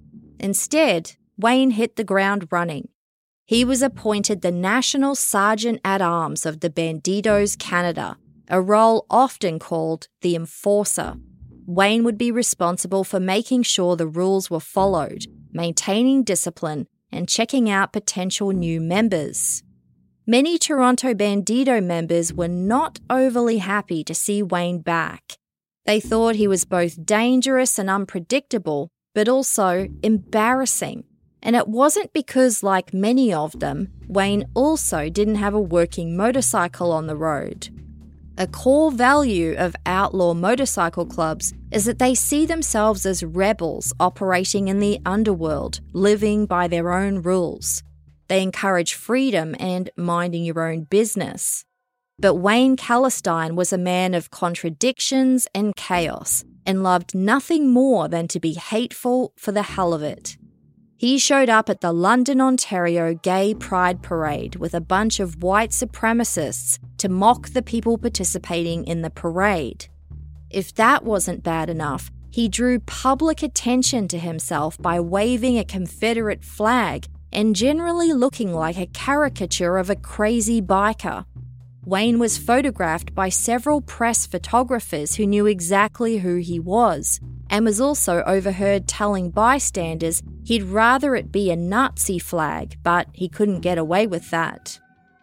Instead, Wayne hit the ground running. He was appointed the National Sergeant-at-Arms of the Bandidos Canada, a role often called the enforcer. Wayne would be responsible for making sure the rules were followed, maintaining discipline, and checking out potential new members. Many Toronto Bandido members were not overly happy to see Wayne back. They thought he was both dangerous and unpredictable, but also embarrassing. And it wasn't because, like many of them, Wayne also didn't have a working motorcycle on the road. A core value of outlaw motorcycle clubs is that they see themselves as rebels operating in the underworld, living by their own rules. They encourage freedom and minding your own business. But Wayne Calistine was a man of contradictions and chaos, and loved nothing more than to be hateful for the hell of it. He showed up at the London, Ontario Gay Pride Parade with a bunch of white supremacists to mock the people participating in the parade. If that wasn't bad enough, he drew public attention to himself by waving a Confederate flag and generally looking like a caricature of a crazy biker. Wayne was photographed by several press photographers who knew exactly who he was, and was also overheard telling bystanders he'd rather it be a Nazi flag, but he couldn't get away with that.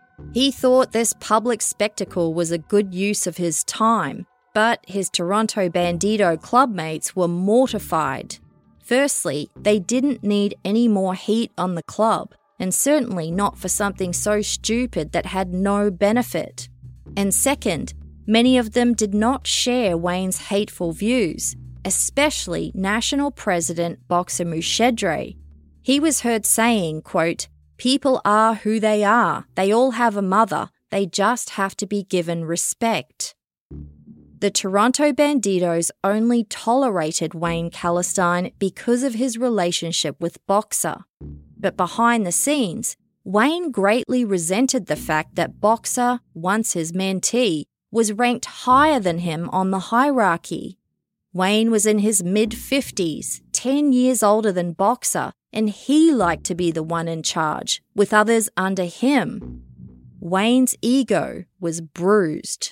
He thought this public spectacle was a good use of his time, but his Toronto Bandido clubmates were mortified. Firstly, they didn't need any more heat on the club, and certainly not for something so stupid that had no benefit. And second, many of them did not share Wayne's hateful views, especially National President Boxer Mushedre. He was heard saying, quote, "People are who they are. They all have a mother. They just have to be given respect." The Toronto Bandidos only tolerated Wayne Calistine because of his relationship with Boxer. But behind the scenes, Wayne greatly resented the fact that Boxer, once his mentee, was ranked higher than him on the hierarchy. Wayne was in his mid-fifties, ten years older than Boxer, and he liked to be the one in charge, with others under him. Wayne's ego was bruised.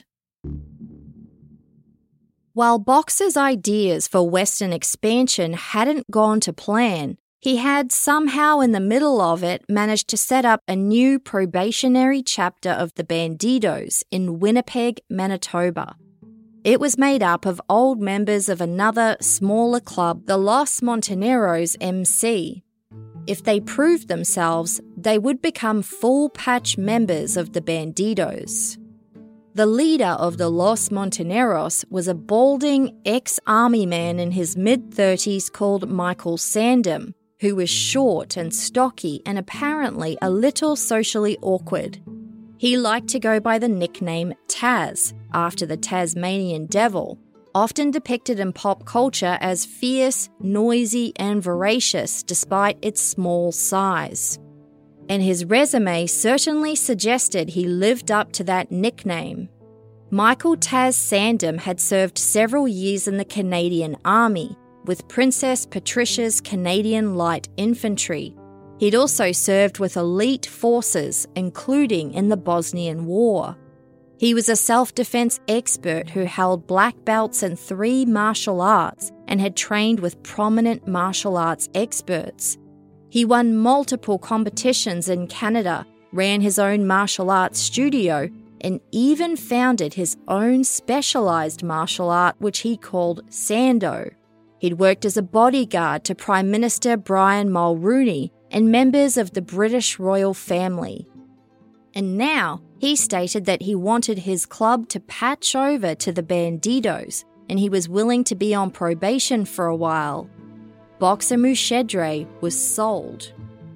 While Boxer's ideas for Western expansion hadn't gone to plan, he had somehow in the middle of it managed to set up a new probationary chapter of the Bandidos in Winnipeg, Manitoba. It was made up of old members of another, smaller club, the Los Montoneros M C. If they proved themselves, they would become full-patch members of the Bandidos. The leader of the Los Montoneros was a balding ex-army man in his mid-thirties called Michael Sandom, who was short and stocky and apparently a little socially awkward. He liked to go by the nickname Taz, after the Tasmanian Devil, often depicted in pop culture as fierce, noisy, and voracious despite its small size. And his resume certainly suggested he lived up to that nickname. Michael Taz Sandom had served several years in the Canadian Army, with Princess Patricia's Canadian Light Infantry. He'd also served with elite forces, including in the Bosnian War. He was a self-defense expert who held black belts in three martial arts and had trained with prominent martial arts experts. He won multiple competitions in Canada, ran his own martial arts studio, and even founded his own specialised martial art which he called Sando. He'd worked as a bodyguard to Prime Minister Brian Mulroney and members of the British royal family. And now he stated that he wanted his club to patch over to the Bandidos, and he was willing to be on probation for a while. Boxer Mushedre was sold.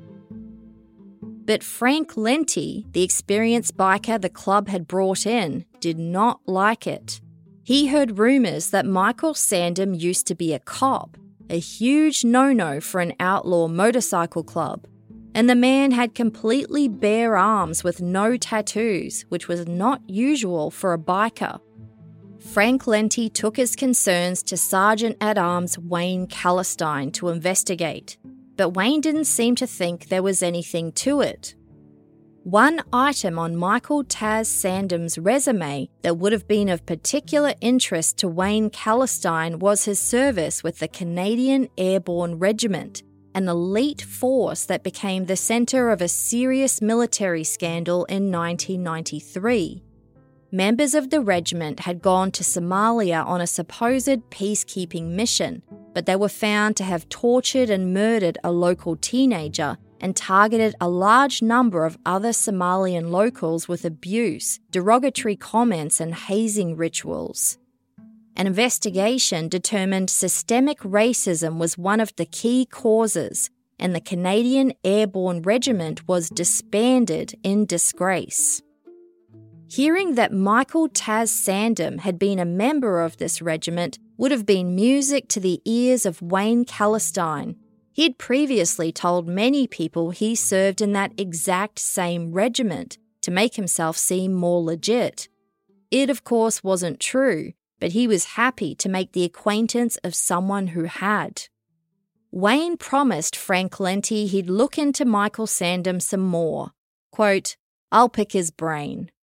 But Frank Lenti, the experienced biker the club had brought in, did not like it. He heard rumours that Michael Sandom used to be a cop, a huge no-no for an outlaw motorcycle club, and the man had completely bare arms with no tattoos, which was not usual for a biker. Frank Lenti took his concerns to Sergeant-at-Arms Wayne Calistine to investigate, but Wayne didn't seem to think there was anything to it. One item on Michael Taz Sandom's resume that would have been of particular interest to Wayne Calistine was his service with the Canadian Airborne Regiment, an elite force that became the centre of a serious military scandal in nineteen ninety-three. Members of the regiment had gone to Somalia on a supposed peacekeeping mission, but they were found to have tortured and murdered a local teenager and targeted a large number of other Somalian locals with abuse, derogatory comments and hazing rituals. An investigation determined systemic racism was one of the key causes, and the Canadian Airborne Regiment was disbanded in disgrace. Hearing that Michael Taz Sandom had been a member of this regiment would have been music to the ears of Wayne Calistine. He had previously told many people he served in that exact same regiment to make himself seem more legit. It, of course, wasn't true, but he was happy to make the acquaintance of someone who had. Wayne promised Frank Lenti he'd look into Michael Sandom some more. Quote, "I'll pick his brain."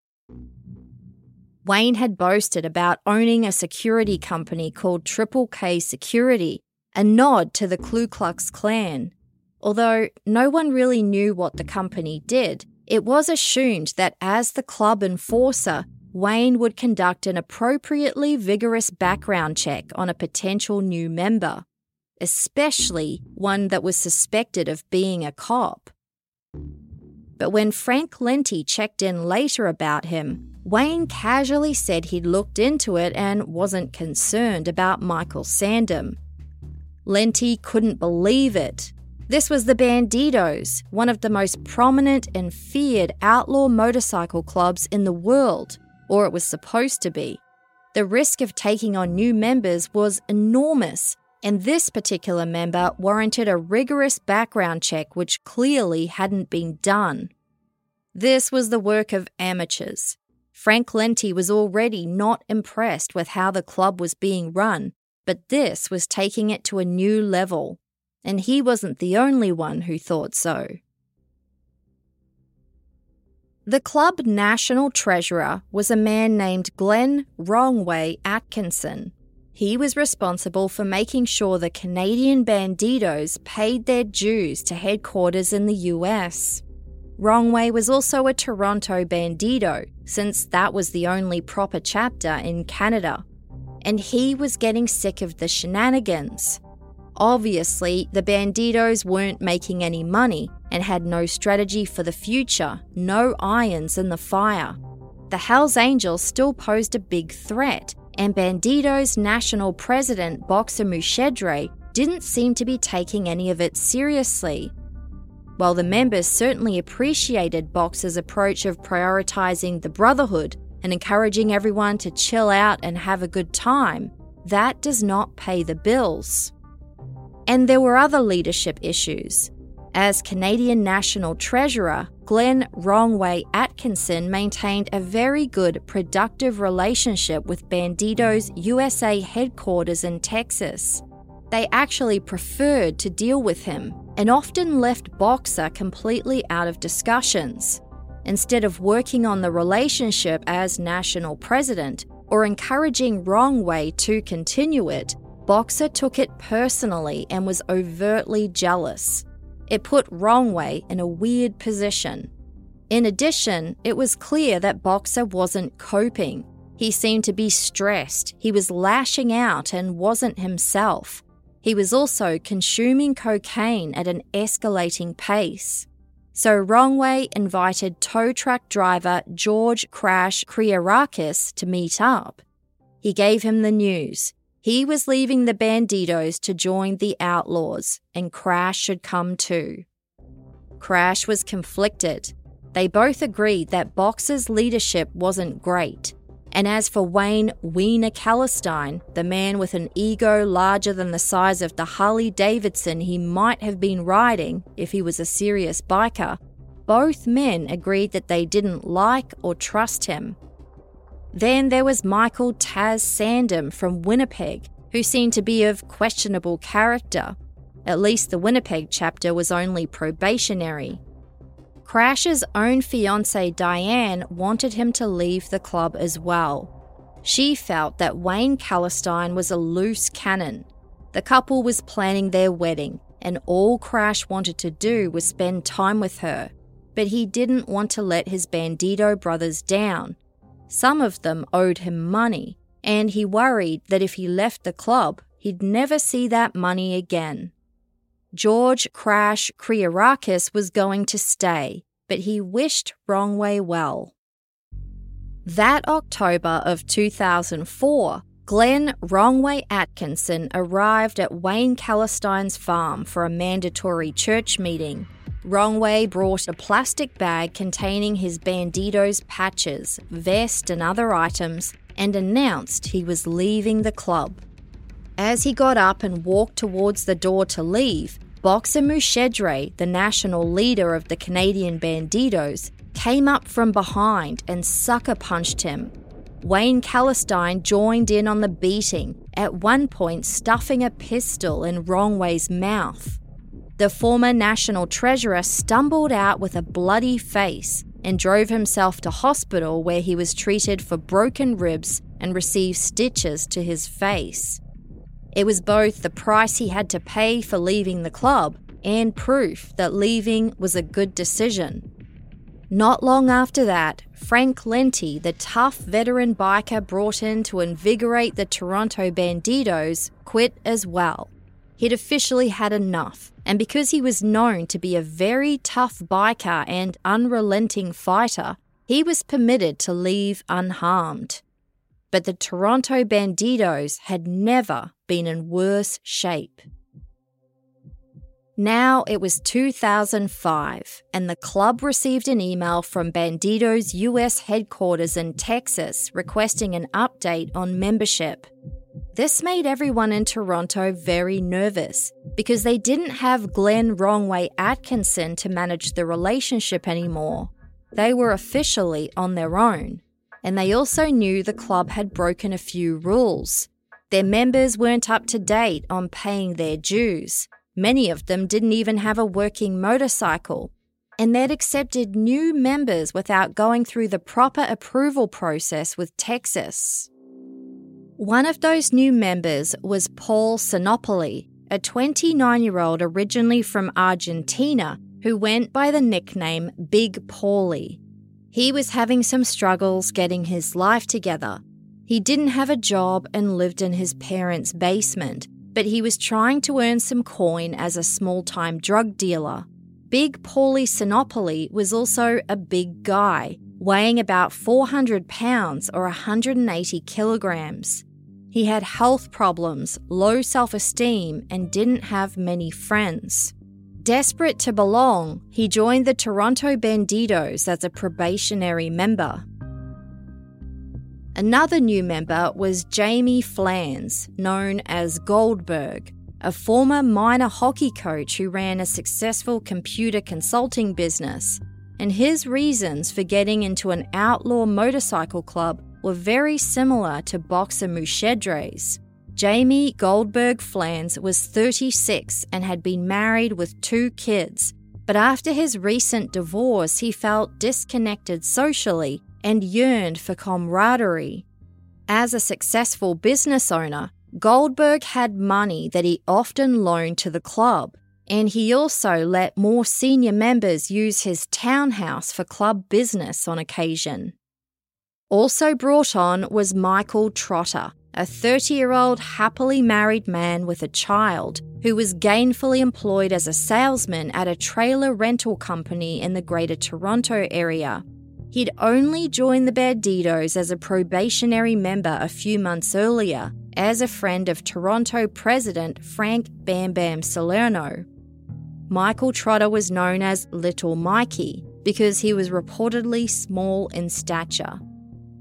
Wayne had boasted about owning a security company called Triple K Security, a nod to the Ku Klux Klan. Although no one really knew what the company did, it was assumed that as the club enforcer, Wayne would conduct an appropriately vigorous background check on a potential new member, especially one that was suspected of being a cop. But when Frank Lenti checked in later about him, Wayne casually said he'd looked into it and wasn't concerned about Michael Sandom. Lenti couldn't believe it. This was the Bandidos, one of the most prominent and feared outlaw motorcycle clubs in the world, or it was supposed to be. The risk of taking on new members was enormous, and this particular member warranted a rigorous background check which clearly hadn't been done. This was the work of amateurs. Frank Lenti was already not impressed with how the club was being run, but this was taking it to a new level, and he wasn't the only one who thought so. The club national treasurer was a man named Glenn Wrongway Atkinson. He was responsible for making sure the Canadian Bandidos paid their dues to headquarters in the U S. Wrongway was also a Toronto Bandido, since that was the only proper chapter in Canada. And he was getting sick of the shenanigans. Obviously, the Bandidos weren't making any money and had no strategy for the future, no irons in the fire. The Hells Angels still posed a big threat, and Bandidos' national president Boxer Mushedre didn't seem to be taking any of it seriously. While the members certainly appreciated Boxer's approach of prioritizing the brotherhood and encouraging everyone to chill out and have a good time, that does not pay the bills. And there were other leadership issues. As Canadian National Treasurer, Glenn Wrongway Atkinson maintained a very good, productive relationship with Bandidos' U S A headquarters in Texas. They actually preferred to deal with him and often left Boxer completely out of discussions. Instead of working on the relationship as national president or encouraging Wrongway to continue it, Boxer took it personally and was overtly jealous. It put Wrongway in a weird position. In addition, it was clear that Boxer wasn't coping. He seemed to be stressed, he was lashing out and wasn't himself. He was also consuming cocaine at an escalating pace. So Wrongway invited tow truck driver George Crash Kriarakis to meet up. He gave him the news. He was leaving the Bandidos to join the Outlaws, and Crash should come too. Crash was conflicted. They both agreed that Boxer's leadership wasn't great, And as for Wayne Wiener Kallenstein, the man with an ego larger than the size of the Harley Davidson he might have been riding if he was a serious biker, both men agreed that they didn't like or trust him. Then there was Michael Taz Sandom from Winnipeg, who seemed to be of questionable character. At least the Winnipeg chapter was only probationary. Crash's own fiancée Diane wanted him to leave the club as well. She felt that Wayne Kallenstein was a loose cannon. The couple was planning their wedding, and all Crash wanted to do was spend time with her. But he didn't want to let his Bandito brothers down. Some of them owed him money, and he worried that if he left the club, he'd never see that money again. George Crash Kriarakis was going to stay, but he wished Wrongway well. That October of two thousand four, Glenn Wrongway Atkinson arrived at Wayne Kallenstein's farm for a mandatory church meeting. Wrongway brought a plastic bag containing his Bandito's patches, vest and other items, and announced he was leaving the club. As he got up and walked towards the door to leave, Boxer Mushedre, the national leader of the Canadian Banditos, came up from behind and sucker punched him. Wayne Kallenstein joined in on the beating, at one point stuffing a pistol in Wrongway's mouth. The former national treasurer stumbled out with a bloody face and drove himself to hospital, where he was treated for broken ribs and received stitches to his face. It was both the price he had to pay for leaving the club and proof that leaving was a good decision. Not long after that, Frank Lenti, the tough veteran biker brought in to invigorate the Toronto Banditos, quit as well. He'd officially had enough, and because he was known to be a very tough biker and unrelenting fighter, he was permitted to leave unharmed. But the Toronto Banditos had never been in worse shape. Now it was two thousand five, and the club received an email from Bandito's U S headquarters in Texas requesting an update on membership. This made everyone in Toronto very nervous because they didn't have Glenn Wrongway Atkinson to manage the relationship anymore. They were officially on their own, and they also knew the club had broken a few rules. Their members weren't up to date on paying their dues. Many of them didn't even have a working motorcycle, and they'd accepted new members without going through the proper approval process with Texas. One of those new members was Paul Sinopoli, a twenty-nine-year-old originally from Argentina who went by the nickname Big Paulie. He was having some struggles getting his life together. He didn't have a job and lived in his parents' basement, but he was trying to earn some coin as a small-time drug dealer. Big Paulie Sinopoli was also a big guy, weighing about four hundred pounds or one hundred eighty kilograms. He had health problems, low self-esteem, and didn't have many friends. Desperate to belong, he joined the Toronto Banditos as a probationary member. Another new member was Jamie Flans, known as Goldberg, a former minor hockey coach who ran a successful computer consulting business, and his reasons for getting into an outlaw motorcycle club were very similar to Boxer Mushedre's. Jamie Goldberg Flans was thirty-six and had been married with two kids, but after his recent divorce he felt disconnected socially and yearned for camaraderie. As a successful business owner, Goldberg had money that he often loaned to the club, and he also let more senior members use his townhouse for club business on occasion. Also brought on was Michael Trotter, a thirty-year-old happily married man with a child who was gainfully employed as a salesman at a trailer rental company in the Greater Toronto area. He'd only joined the Banditos as a probationary member a few months earlier, as a friend of Toronto President Frank Bam Bam Salerno. Michael Trotter was known as Little Mikey because he was reportedly small in stature.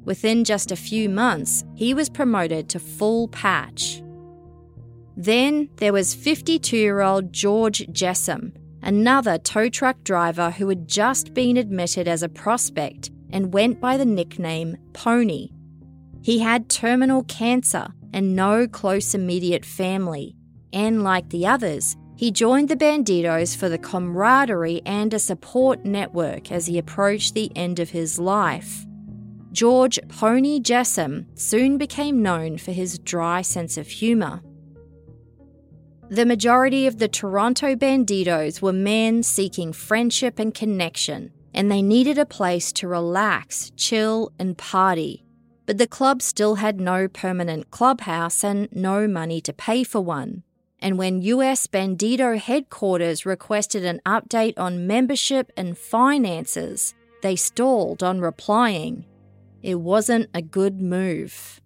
Within just a few months, he was promoted to full patch. Then there was fifty-two-year-old George Jessam, another tow truck driver who had just been admitted as a prospect and went by the nickname Pony. He had terminal cancer and no close immediate family, and like the others, he joined the Bandidos for the camaraderie and a support network as he approached the end of his life. George Pony Jessam soon became known for his dry sense of humour. The majority of the Toronto Bandidos were men seeking friendship and connection, and they needed a place to relax, chill, and party. But the club still had no permanent clubhouse and no money to pay for one. And when U S Bandido headquarters requested an update on membership and finances, they stalled on replying. It wasn't a good move.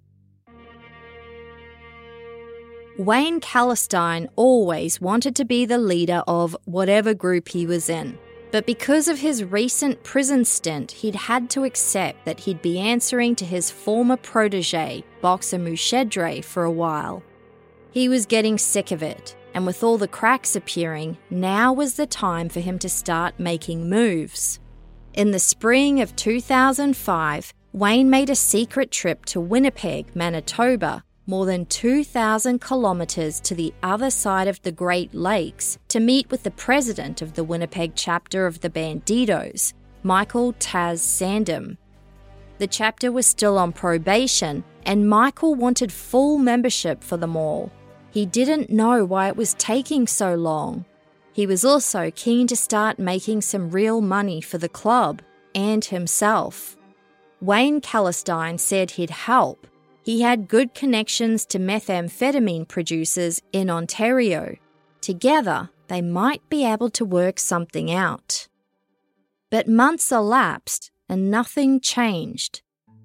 Wayne Kallenstein always wanted to be the leader of whatever group he was in, but because of his recent prison stint, he'd had to accept that he'd be answering to his former protege, Boxer Mushedre, for a while. He was getting sick of it, and with all the cracks appearing, now was the time for him to start making moves. In the spring of two thousand five, Wayne made a secret trip to Winnipeg, Manitoba, more than two thousand kilometres to the other side of the Great Lakes, to meet with the president of the Winnipeg chapter of the Bandidos, Michael Taz Sandom. The chapter was still on probation, and Michael wanted full membership for them all. He didn't know why it was taking so long. He was also keen to start making some real money for the club and himself. Wayne Kallenstein said he'd help. He had good connections to methamphetamine producers in Ontario. Together, they might be able to work something out. But months elapsed and nothing changed.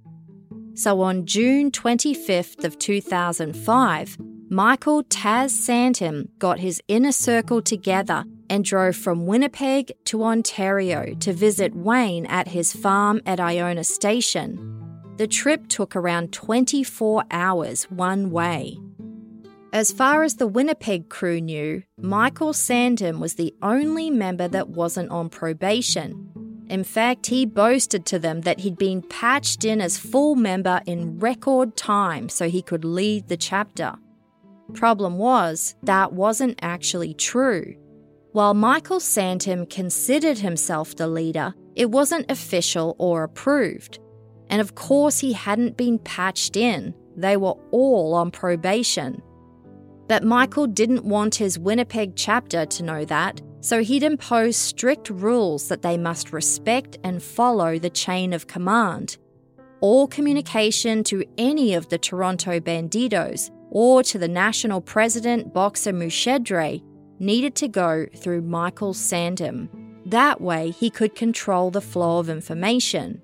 So on June twenty-fifth of two thousand five, Michael Taz Sandom got his inner circle together and drove from Winnipeg to Ontario to visit Wayne at his farm at Iona Station. The trip took around twenty-four hours one way. As far as the Winnipeg crew knew, Michael Sandom was the only member that wasn't on probation. In fact, he boasted to them that he'd been patched in as full member in record time so he could lead the chapter. Problem was, that wasn't actually true. While Michael Sandom considered himself the leader, it wasn't official or approved. And of course he hadn't been patched in. They were all on probation. But Michael didn't want his Winnipeg chapter to know that, so he'd impose strict rules that they must respect and follow the chain of command. All communication to any of the Toronto Bandidos or to the national president, Boxer Mushedre, needed to go through Michael Sandom. That way he could control the flow of information.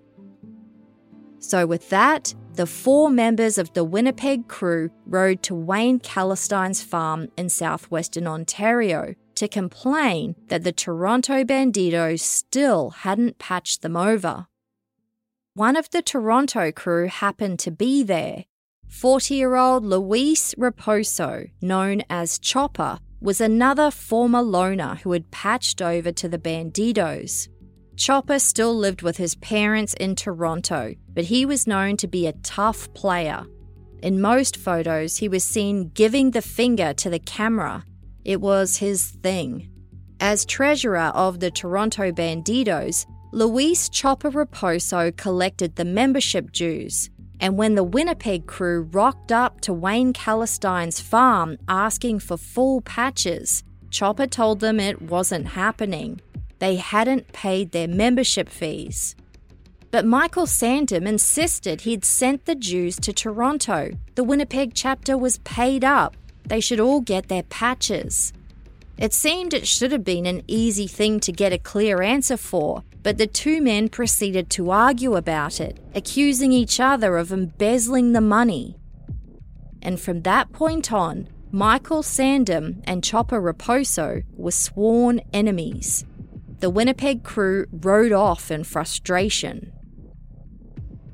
So with that, the four members of the Winnipeg crew rode to Wayne Kallenstein's farm in southwestern Ontario to complain that the Toronto Bandidos still hadn't patched them over. One of the Toronto crew happened to be there. forty-year-old Luis Raposo, known as Chopper, was another former loner who had patched over to the Bandidos. Chopper still lived with his parents in Toronto, but he was known to be a tough player. In most photos, he was seen giving the finger to the camera. It was his thing. As treasurer of the Toronto Bandidos, Luis Chopper Raposo collected the membership dues, and when the Winnipeg crew rocked up to Wayne Kallenstein's farm asking for full patches, Chopper told them it wasn't happening. They hadn't paid their membership fees. But Michael Sandom insisted he'd sent the dues to Toronto. The Winnipeg chapter was paid up. They should all get their patches. It seemed it should have been an easy thing to get a clear answer for, but the two men proceeded to argue about it, accusing each other of embezzling the money. And from that point on, Michael Sandom and Chopper Raposo were sworn enemies. The Winnipeg crew rode off in frustration.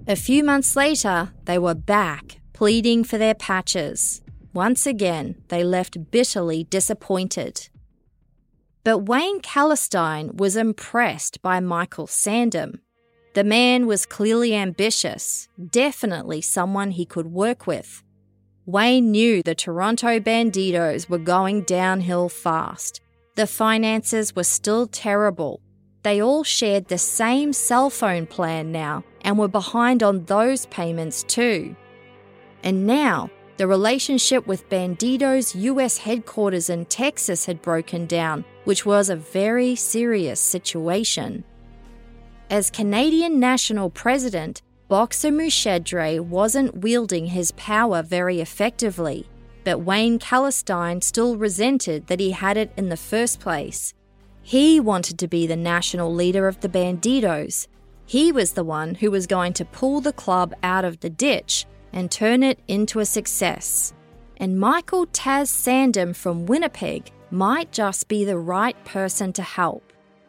A few months later, they were back, pleading for their patches. Once again, they left bitterly disappointed. But Wayne Kallenstein was impressed by Michael Sandom. The man was clearly ambitious, definitely someone he could work with. Wayne knew the Toronto Bandidos were going downhill fast. The finances were still terrible. They all shared the same cell phone plan now and were behind on those payments too. And now, the relationship with Bandido's U S headquarters in Texas had broken down, which was a very serious situation. As Canadian National President, Boxer Mushedre wasn't wielding his power very effectively, but Wayne Kallenstein still resented that he had it in the first place. He wanted to be the national leader of the Bandidos. He was the one who was going to pull the club out of the ditch and turn it into a success. And Michael Taz Sandom from Winnipeg might just be the right person to help.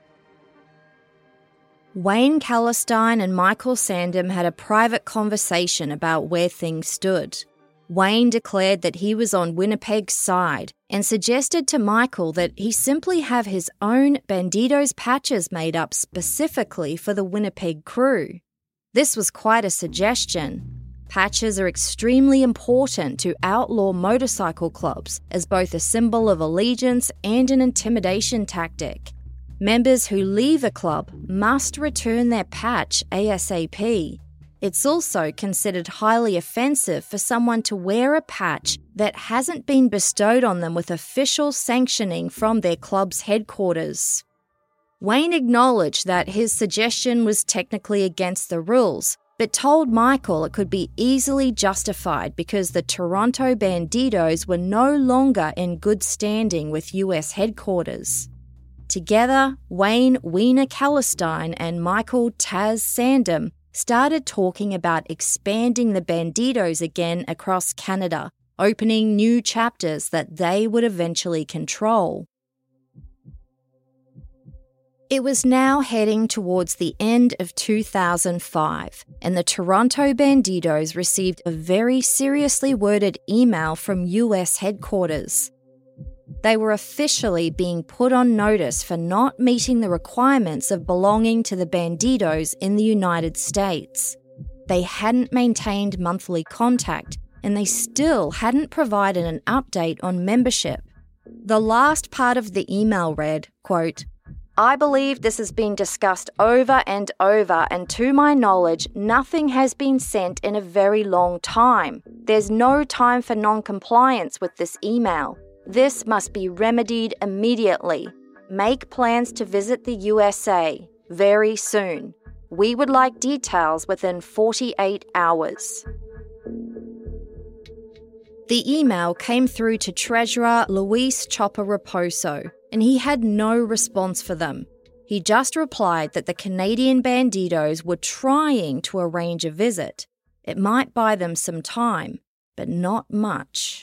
Wayne Kallenstein and Michael Sandom had a private conversation about where things stood. Wayne declared that he was on Winnipeg's side and suggested to Michael that he simply have his own Bandidos patches made up specifically for the Winnipeg crew. This was quite a suggestion. Patches are extremely important to outlaw motorcycle clubs as both a symbol of allegiance and an intimidation tactic. Members who leave a club must return their patch ASAP. It's also considered highly offensive for someone to wear a patch that hasn't been bestowed on them with official sanctioning from their club's headquarters. Wayne acknowledged that his suggestion was technically against the rules, but told Michael it could be easily justified because the Toronto Bandidos were no longer in good standing with U S headquarters. Together, Wayne Wiener Kallenstein and Michael Taz Sandom started talking about expanding the Bandidos again across Canada, opening new chapters that they would eventually control. It was now heading towards the end of two thousand five, and the Toronto Bandidos received a very seriously worded email from U S headquarters. They were officially being put on notice for not meeting the requirements of belonging to the Bandidos in the United States. They hadn't maintained monthly contact, and they still hadn't provided an update on membership. The last part of the email read, quote, "I believe this has been discussed over and over, and to my knowledge, nothing has been sent in a very long time. There's no time for non-compliance with this email. This must be remedied immediately. Make plans to visit the U S A very soon. We would like details within forty-eight hours. The email came through to Treasurer Luis Chopper Raposo, and he had no response for them. He just replied that the Canadian Bandidos were trying to arrange a visit. It might buy them some time, but not much.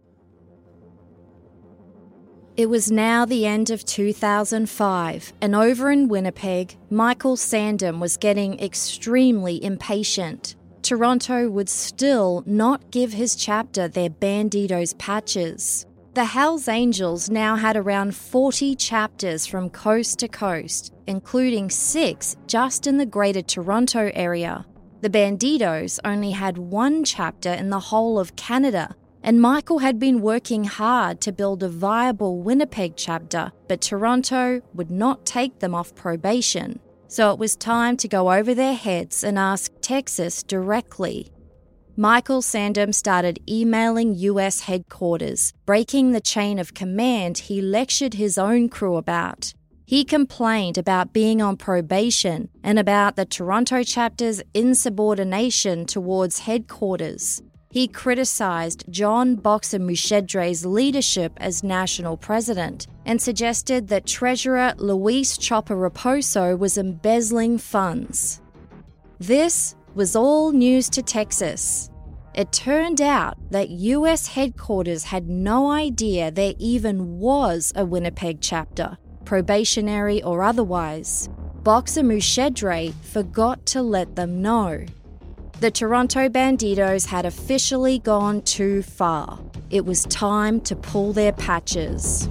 It was now the end of two thousand five, and over in Winnipeg, Michael Sandom was getting extremely impatient. Toronto would still not give his chapter their Bandidos patches. The Hells Angels now had around forty chapters from coast to coast, including six just in the Greater Toronto area. The Bandidos only had one chapter in the whole of Canada, and Michael had been working hard to build a viable Winnipeg chapter, but Toronto would not take them off probation. So it was time to go over their heads and ask Texas directly. Michael Sandom started emailing U S headquarters, breaking the chain of command he lectured his own crew about. He complained about being on probation and about the Toronto chapter's insubordination towards headquarters. He criticised John Boxer Mushedre's leadership as national president and suggested that Treasurer Luis Chopper Raposo was embezzling funds. This was all news to Texas. It turned out that U S headquarters had no idea there even was a Winnipeg chapter, probationary or otherwise. Boxer Mushedre forgot to let them know. The Toronto Bandidos had officially gone too far. It was time to pull their patches.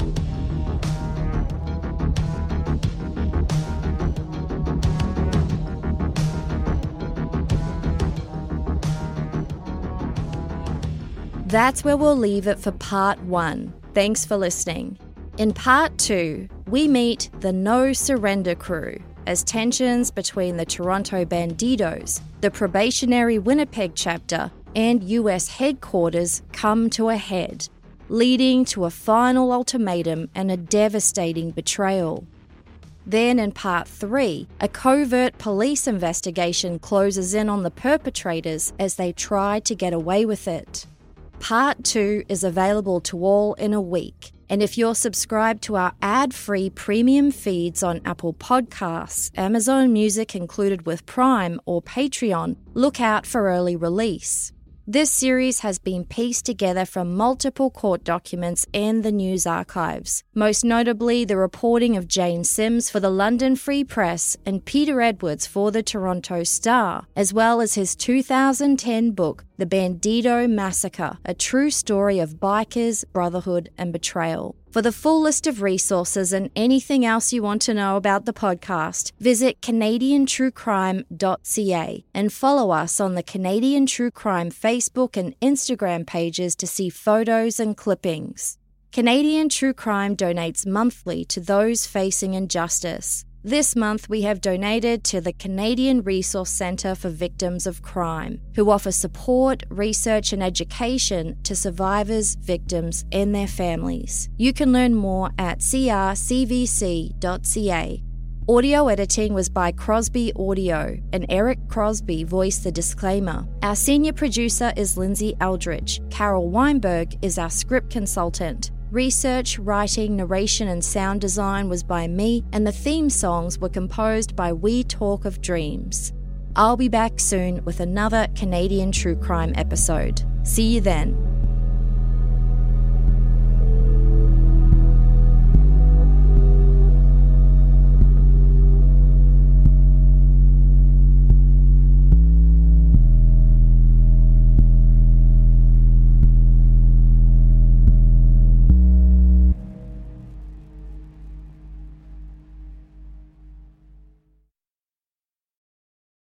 That's where we'll leave it for part one. Thanks for listening. In part two, we meet the No Surrender crew as tensions between the Toronto Bandidos, the probationary Winnipeg chapter, and U S headquarters come to a head, leading to a final ultimatum and a devastating betrayal. Then in part three, a covert police investigation closes in on the perpetrators as they try to get away with it. Part two is available to all in a week. And if you're subscribed to our ad-free premium feeds on Apple Podcasts, Amazon Music included with Prime, or Patreon, look out for early release. This series has been pieced together from multiple court documents and the news archives, most notably the reporting of Jane Sims for the London Free Press and Peter Edwards for the Toronto Star, as well as his two thousand ten book, The Bandido Massacre, a true story of bikers, brotherhood, and betrayal. For the full list of resources and anything else you want to know about the podcast, visit Canadian True Crime dot C A and follow us on the Canadian True Crime Facebook and Instagram pages to see photos and clippings. Canadian True Crime donates monthly to those facing injustice. This month, we have donated to the Canadian Resource Centre for Victims of Crime, who offer support, research and education to survivors, victims and their families. You can learn more at C R C V C dot C A. Audio editing was by Crosby Audio, and Eric Crosby voiced the disclaimer. Our senior producer is Lindsay Eldridge. Carol Weinberg is our script consultant. Research, writing, narration and sound design was by me, and the theme songs were composed by We Talk of Dreams. I'll be back soon with another Canadian True Crime episode. See you then.